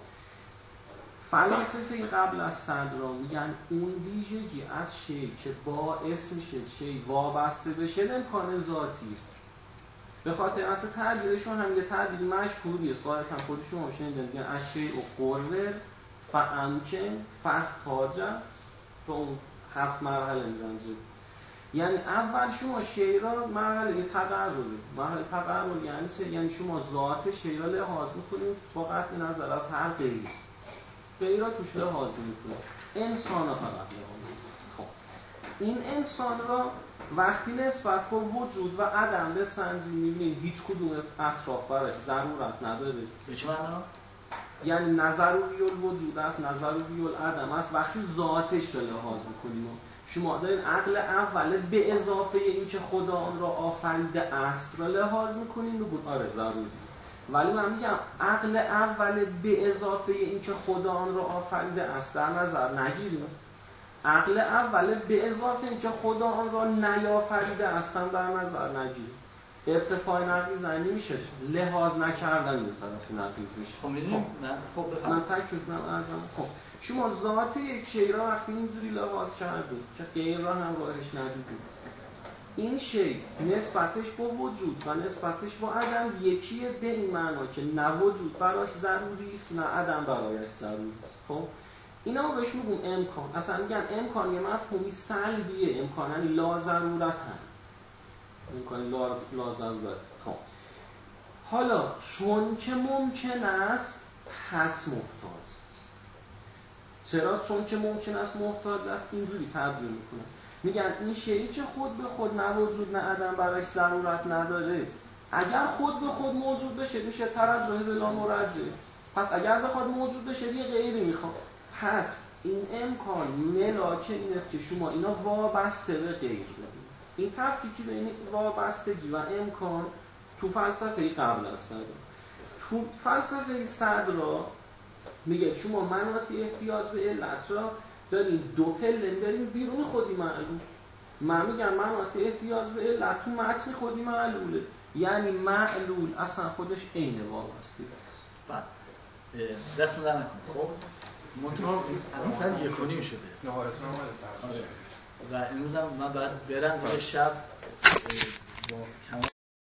Speaker 3: فلاسفه قبل از صدر میگن اون ویژگی از شیء که باعث میشه شیء وابسته بشه امکان ذاتی. به خاطر اصل تعبیرشون هم یه تعبیر مشهوری است. قاعدتاً خودشون شنیدن میگن از شیء قرر فامکن فاحتاج تو اون هفت مرحله می‌رنجه. یعنی اول شما شیء را مرحله تقرر مرحله تقرر یعنی چه؟ یعنی شما ذات شیء را لحاظ می‌کنید با قطع نظر از هر غیری غیر را توش لحاظ می‌کنید. انسان را فقط لحاظ می‌کنید. خب این انسان را وقتی نسبت به وجود و عدم بسنجید می‌بینید هیچ کدوم از اطراف براش ضرورت نداره.
Speaker 2: به چه معنا؟
Speaker 3: یعنی نظروی الوجود است، نظروی العدم است. وقتی ذاتش را لحاظ می‌کنیم شما دارین عقل اول به اضافه این که خدا آن را آفریده است را لحاظ می‌کنین و بود آره ضروری. ولی من میگم عقل اول به اضافه این که خدا آن را آفریده است در نظر نگیریم. عقل اول به اضافه این که خدا آن را نیافریده است در نظر نگیریم. ارتفاع نقیض نمیشه، لحاظ نکردن به طرف نقیض میشه.
Speaker 2: خب میدونیم نه خب بفهم.
Speaker 3: من تکلیف ازم خب شما ذات یک شی را وقتی اینجوری لحاظ کردید که غیر را هم راهش ندیدید، این شی نسبتش با وجود و نسبتش با عدم یکیه به این معنا که نه وجود براش ضروری است نه عدم برایش ضروری است. خب اینا رو بهش میگم امکان. اصلا میگن امکان یه مفهومی سلبیه، امکان یعنی لا ضرورت هم امکان لا لا ضرورت. خب حالا چون که ممکن است پس محتاج است. چرا چون که ممکن است محتاج است اینجوری تعبیر میکنن، میگن این شیئی که خود به خود نه وجود نه عدم برایش ضرورت نداره اگر خود به خود موجود بشه میشه ترجح بلا مرجح. پس اگر بخواد موجود بشه دیگه غیری میخواد. پس این امکان ملاک این است که شما اینا وابسته به غیر بدید. این تفکیکی بین وابستگی و امکان تو فلسفه قبل از صدر. تو فلسفه صدر میگه شما مناط احتیاج به علت را دارین دو پله بریم بیرون خودی معلوم. من میگم مناط احتیاج به علت تو متن خودی معلوله، یعنی معلول اصلا خودش عین وابستگی است.
Speaker 2: بعد دست می‌دم خب منتها الان یک و نیم شده
Speaker 7: نهارتون هم مال سر
Speaker 2: و امروز هم من باید برم و شب با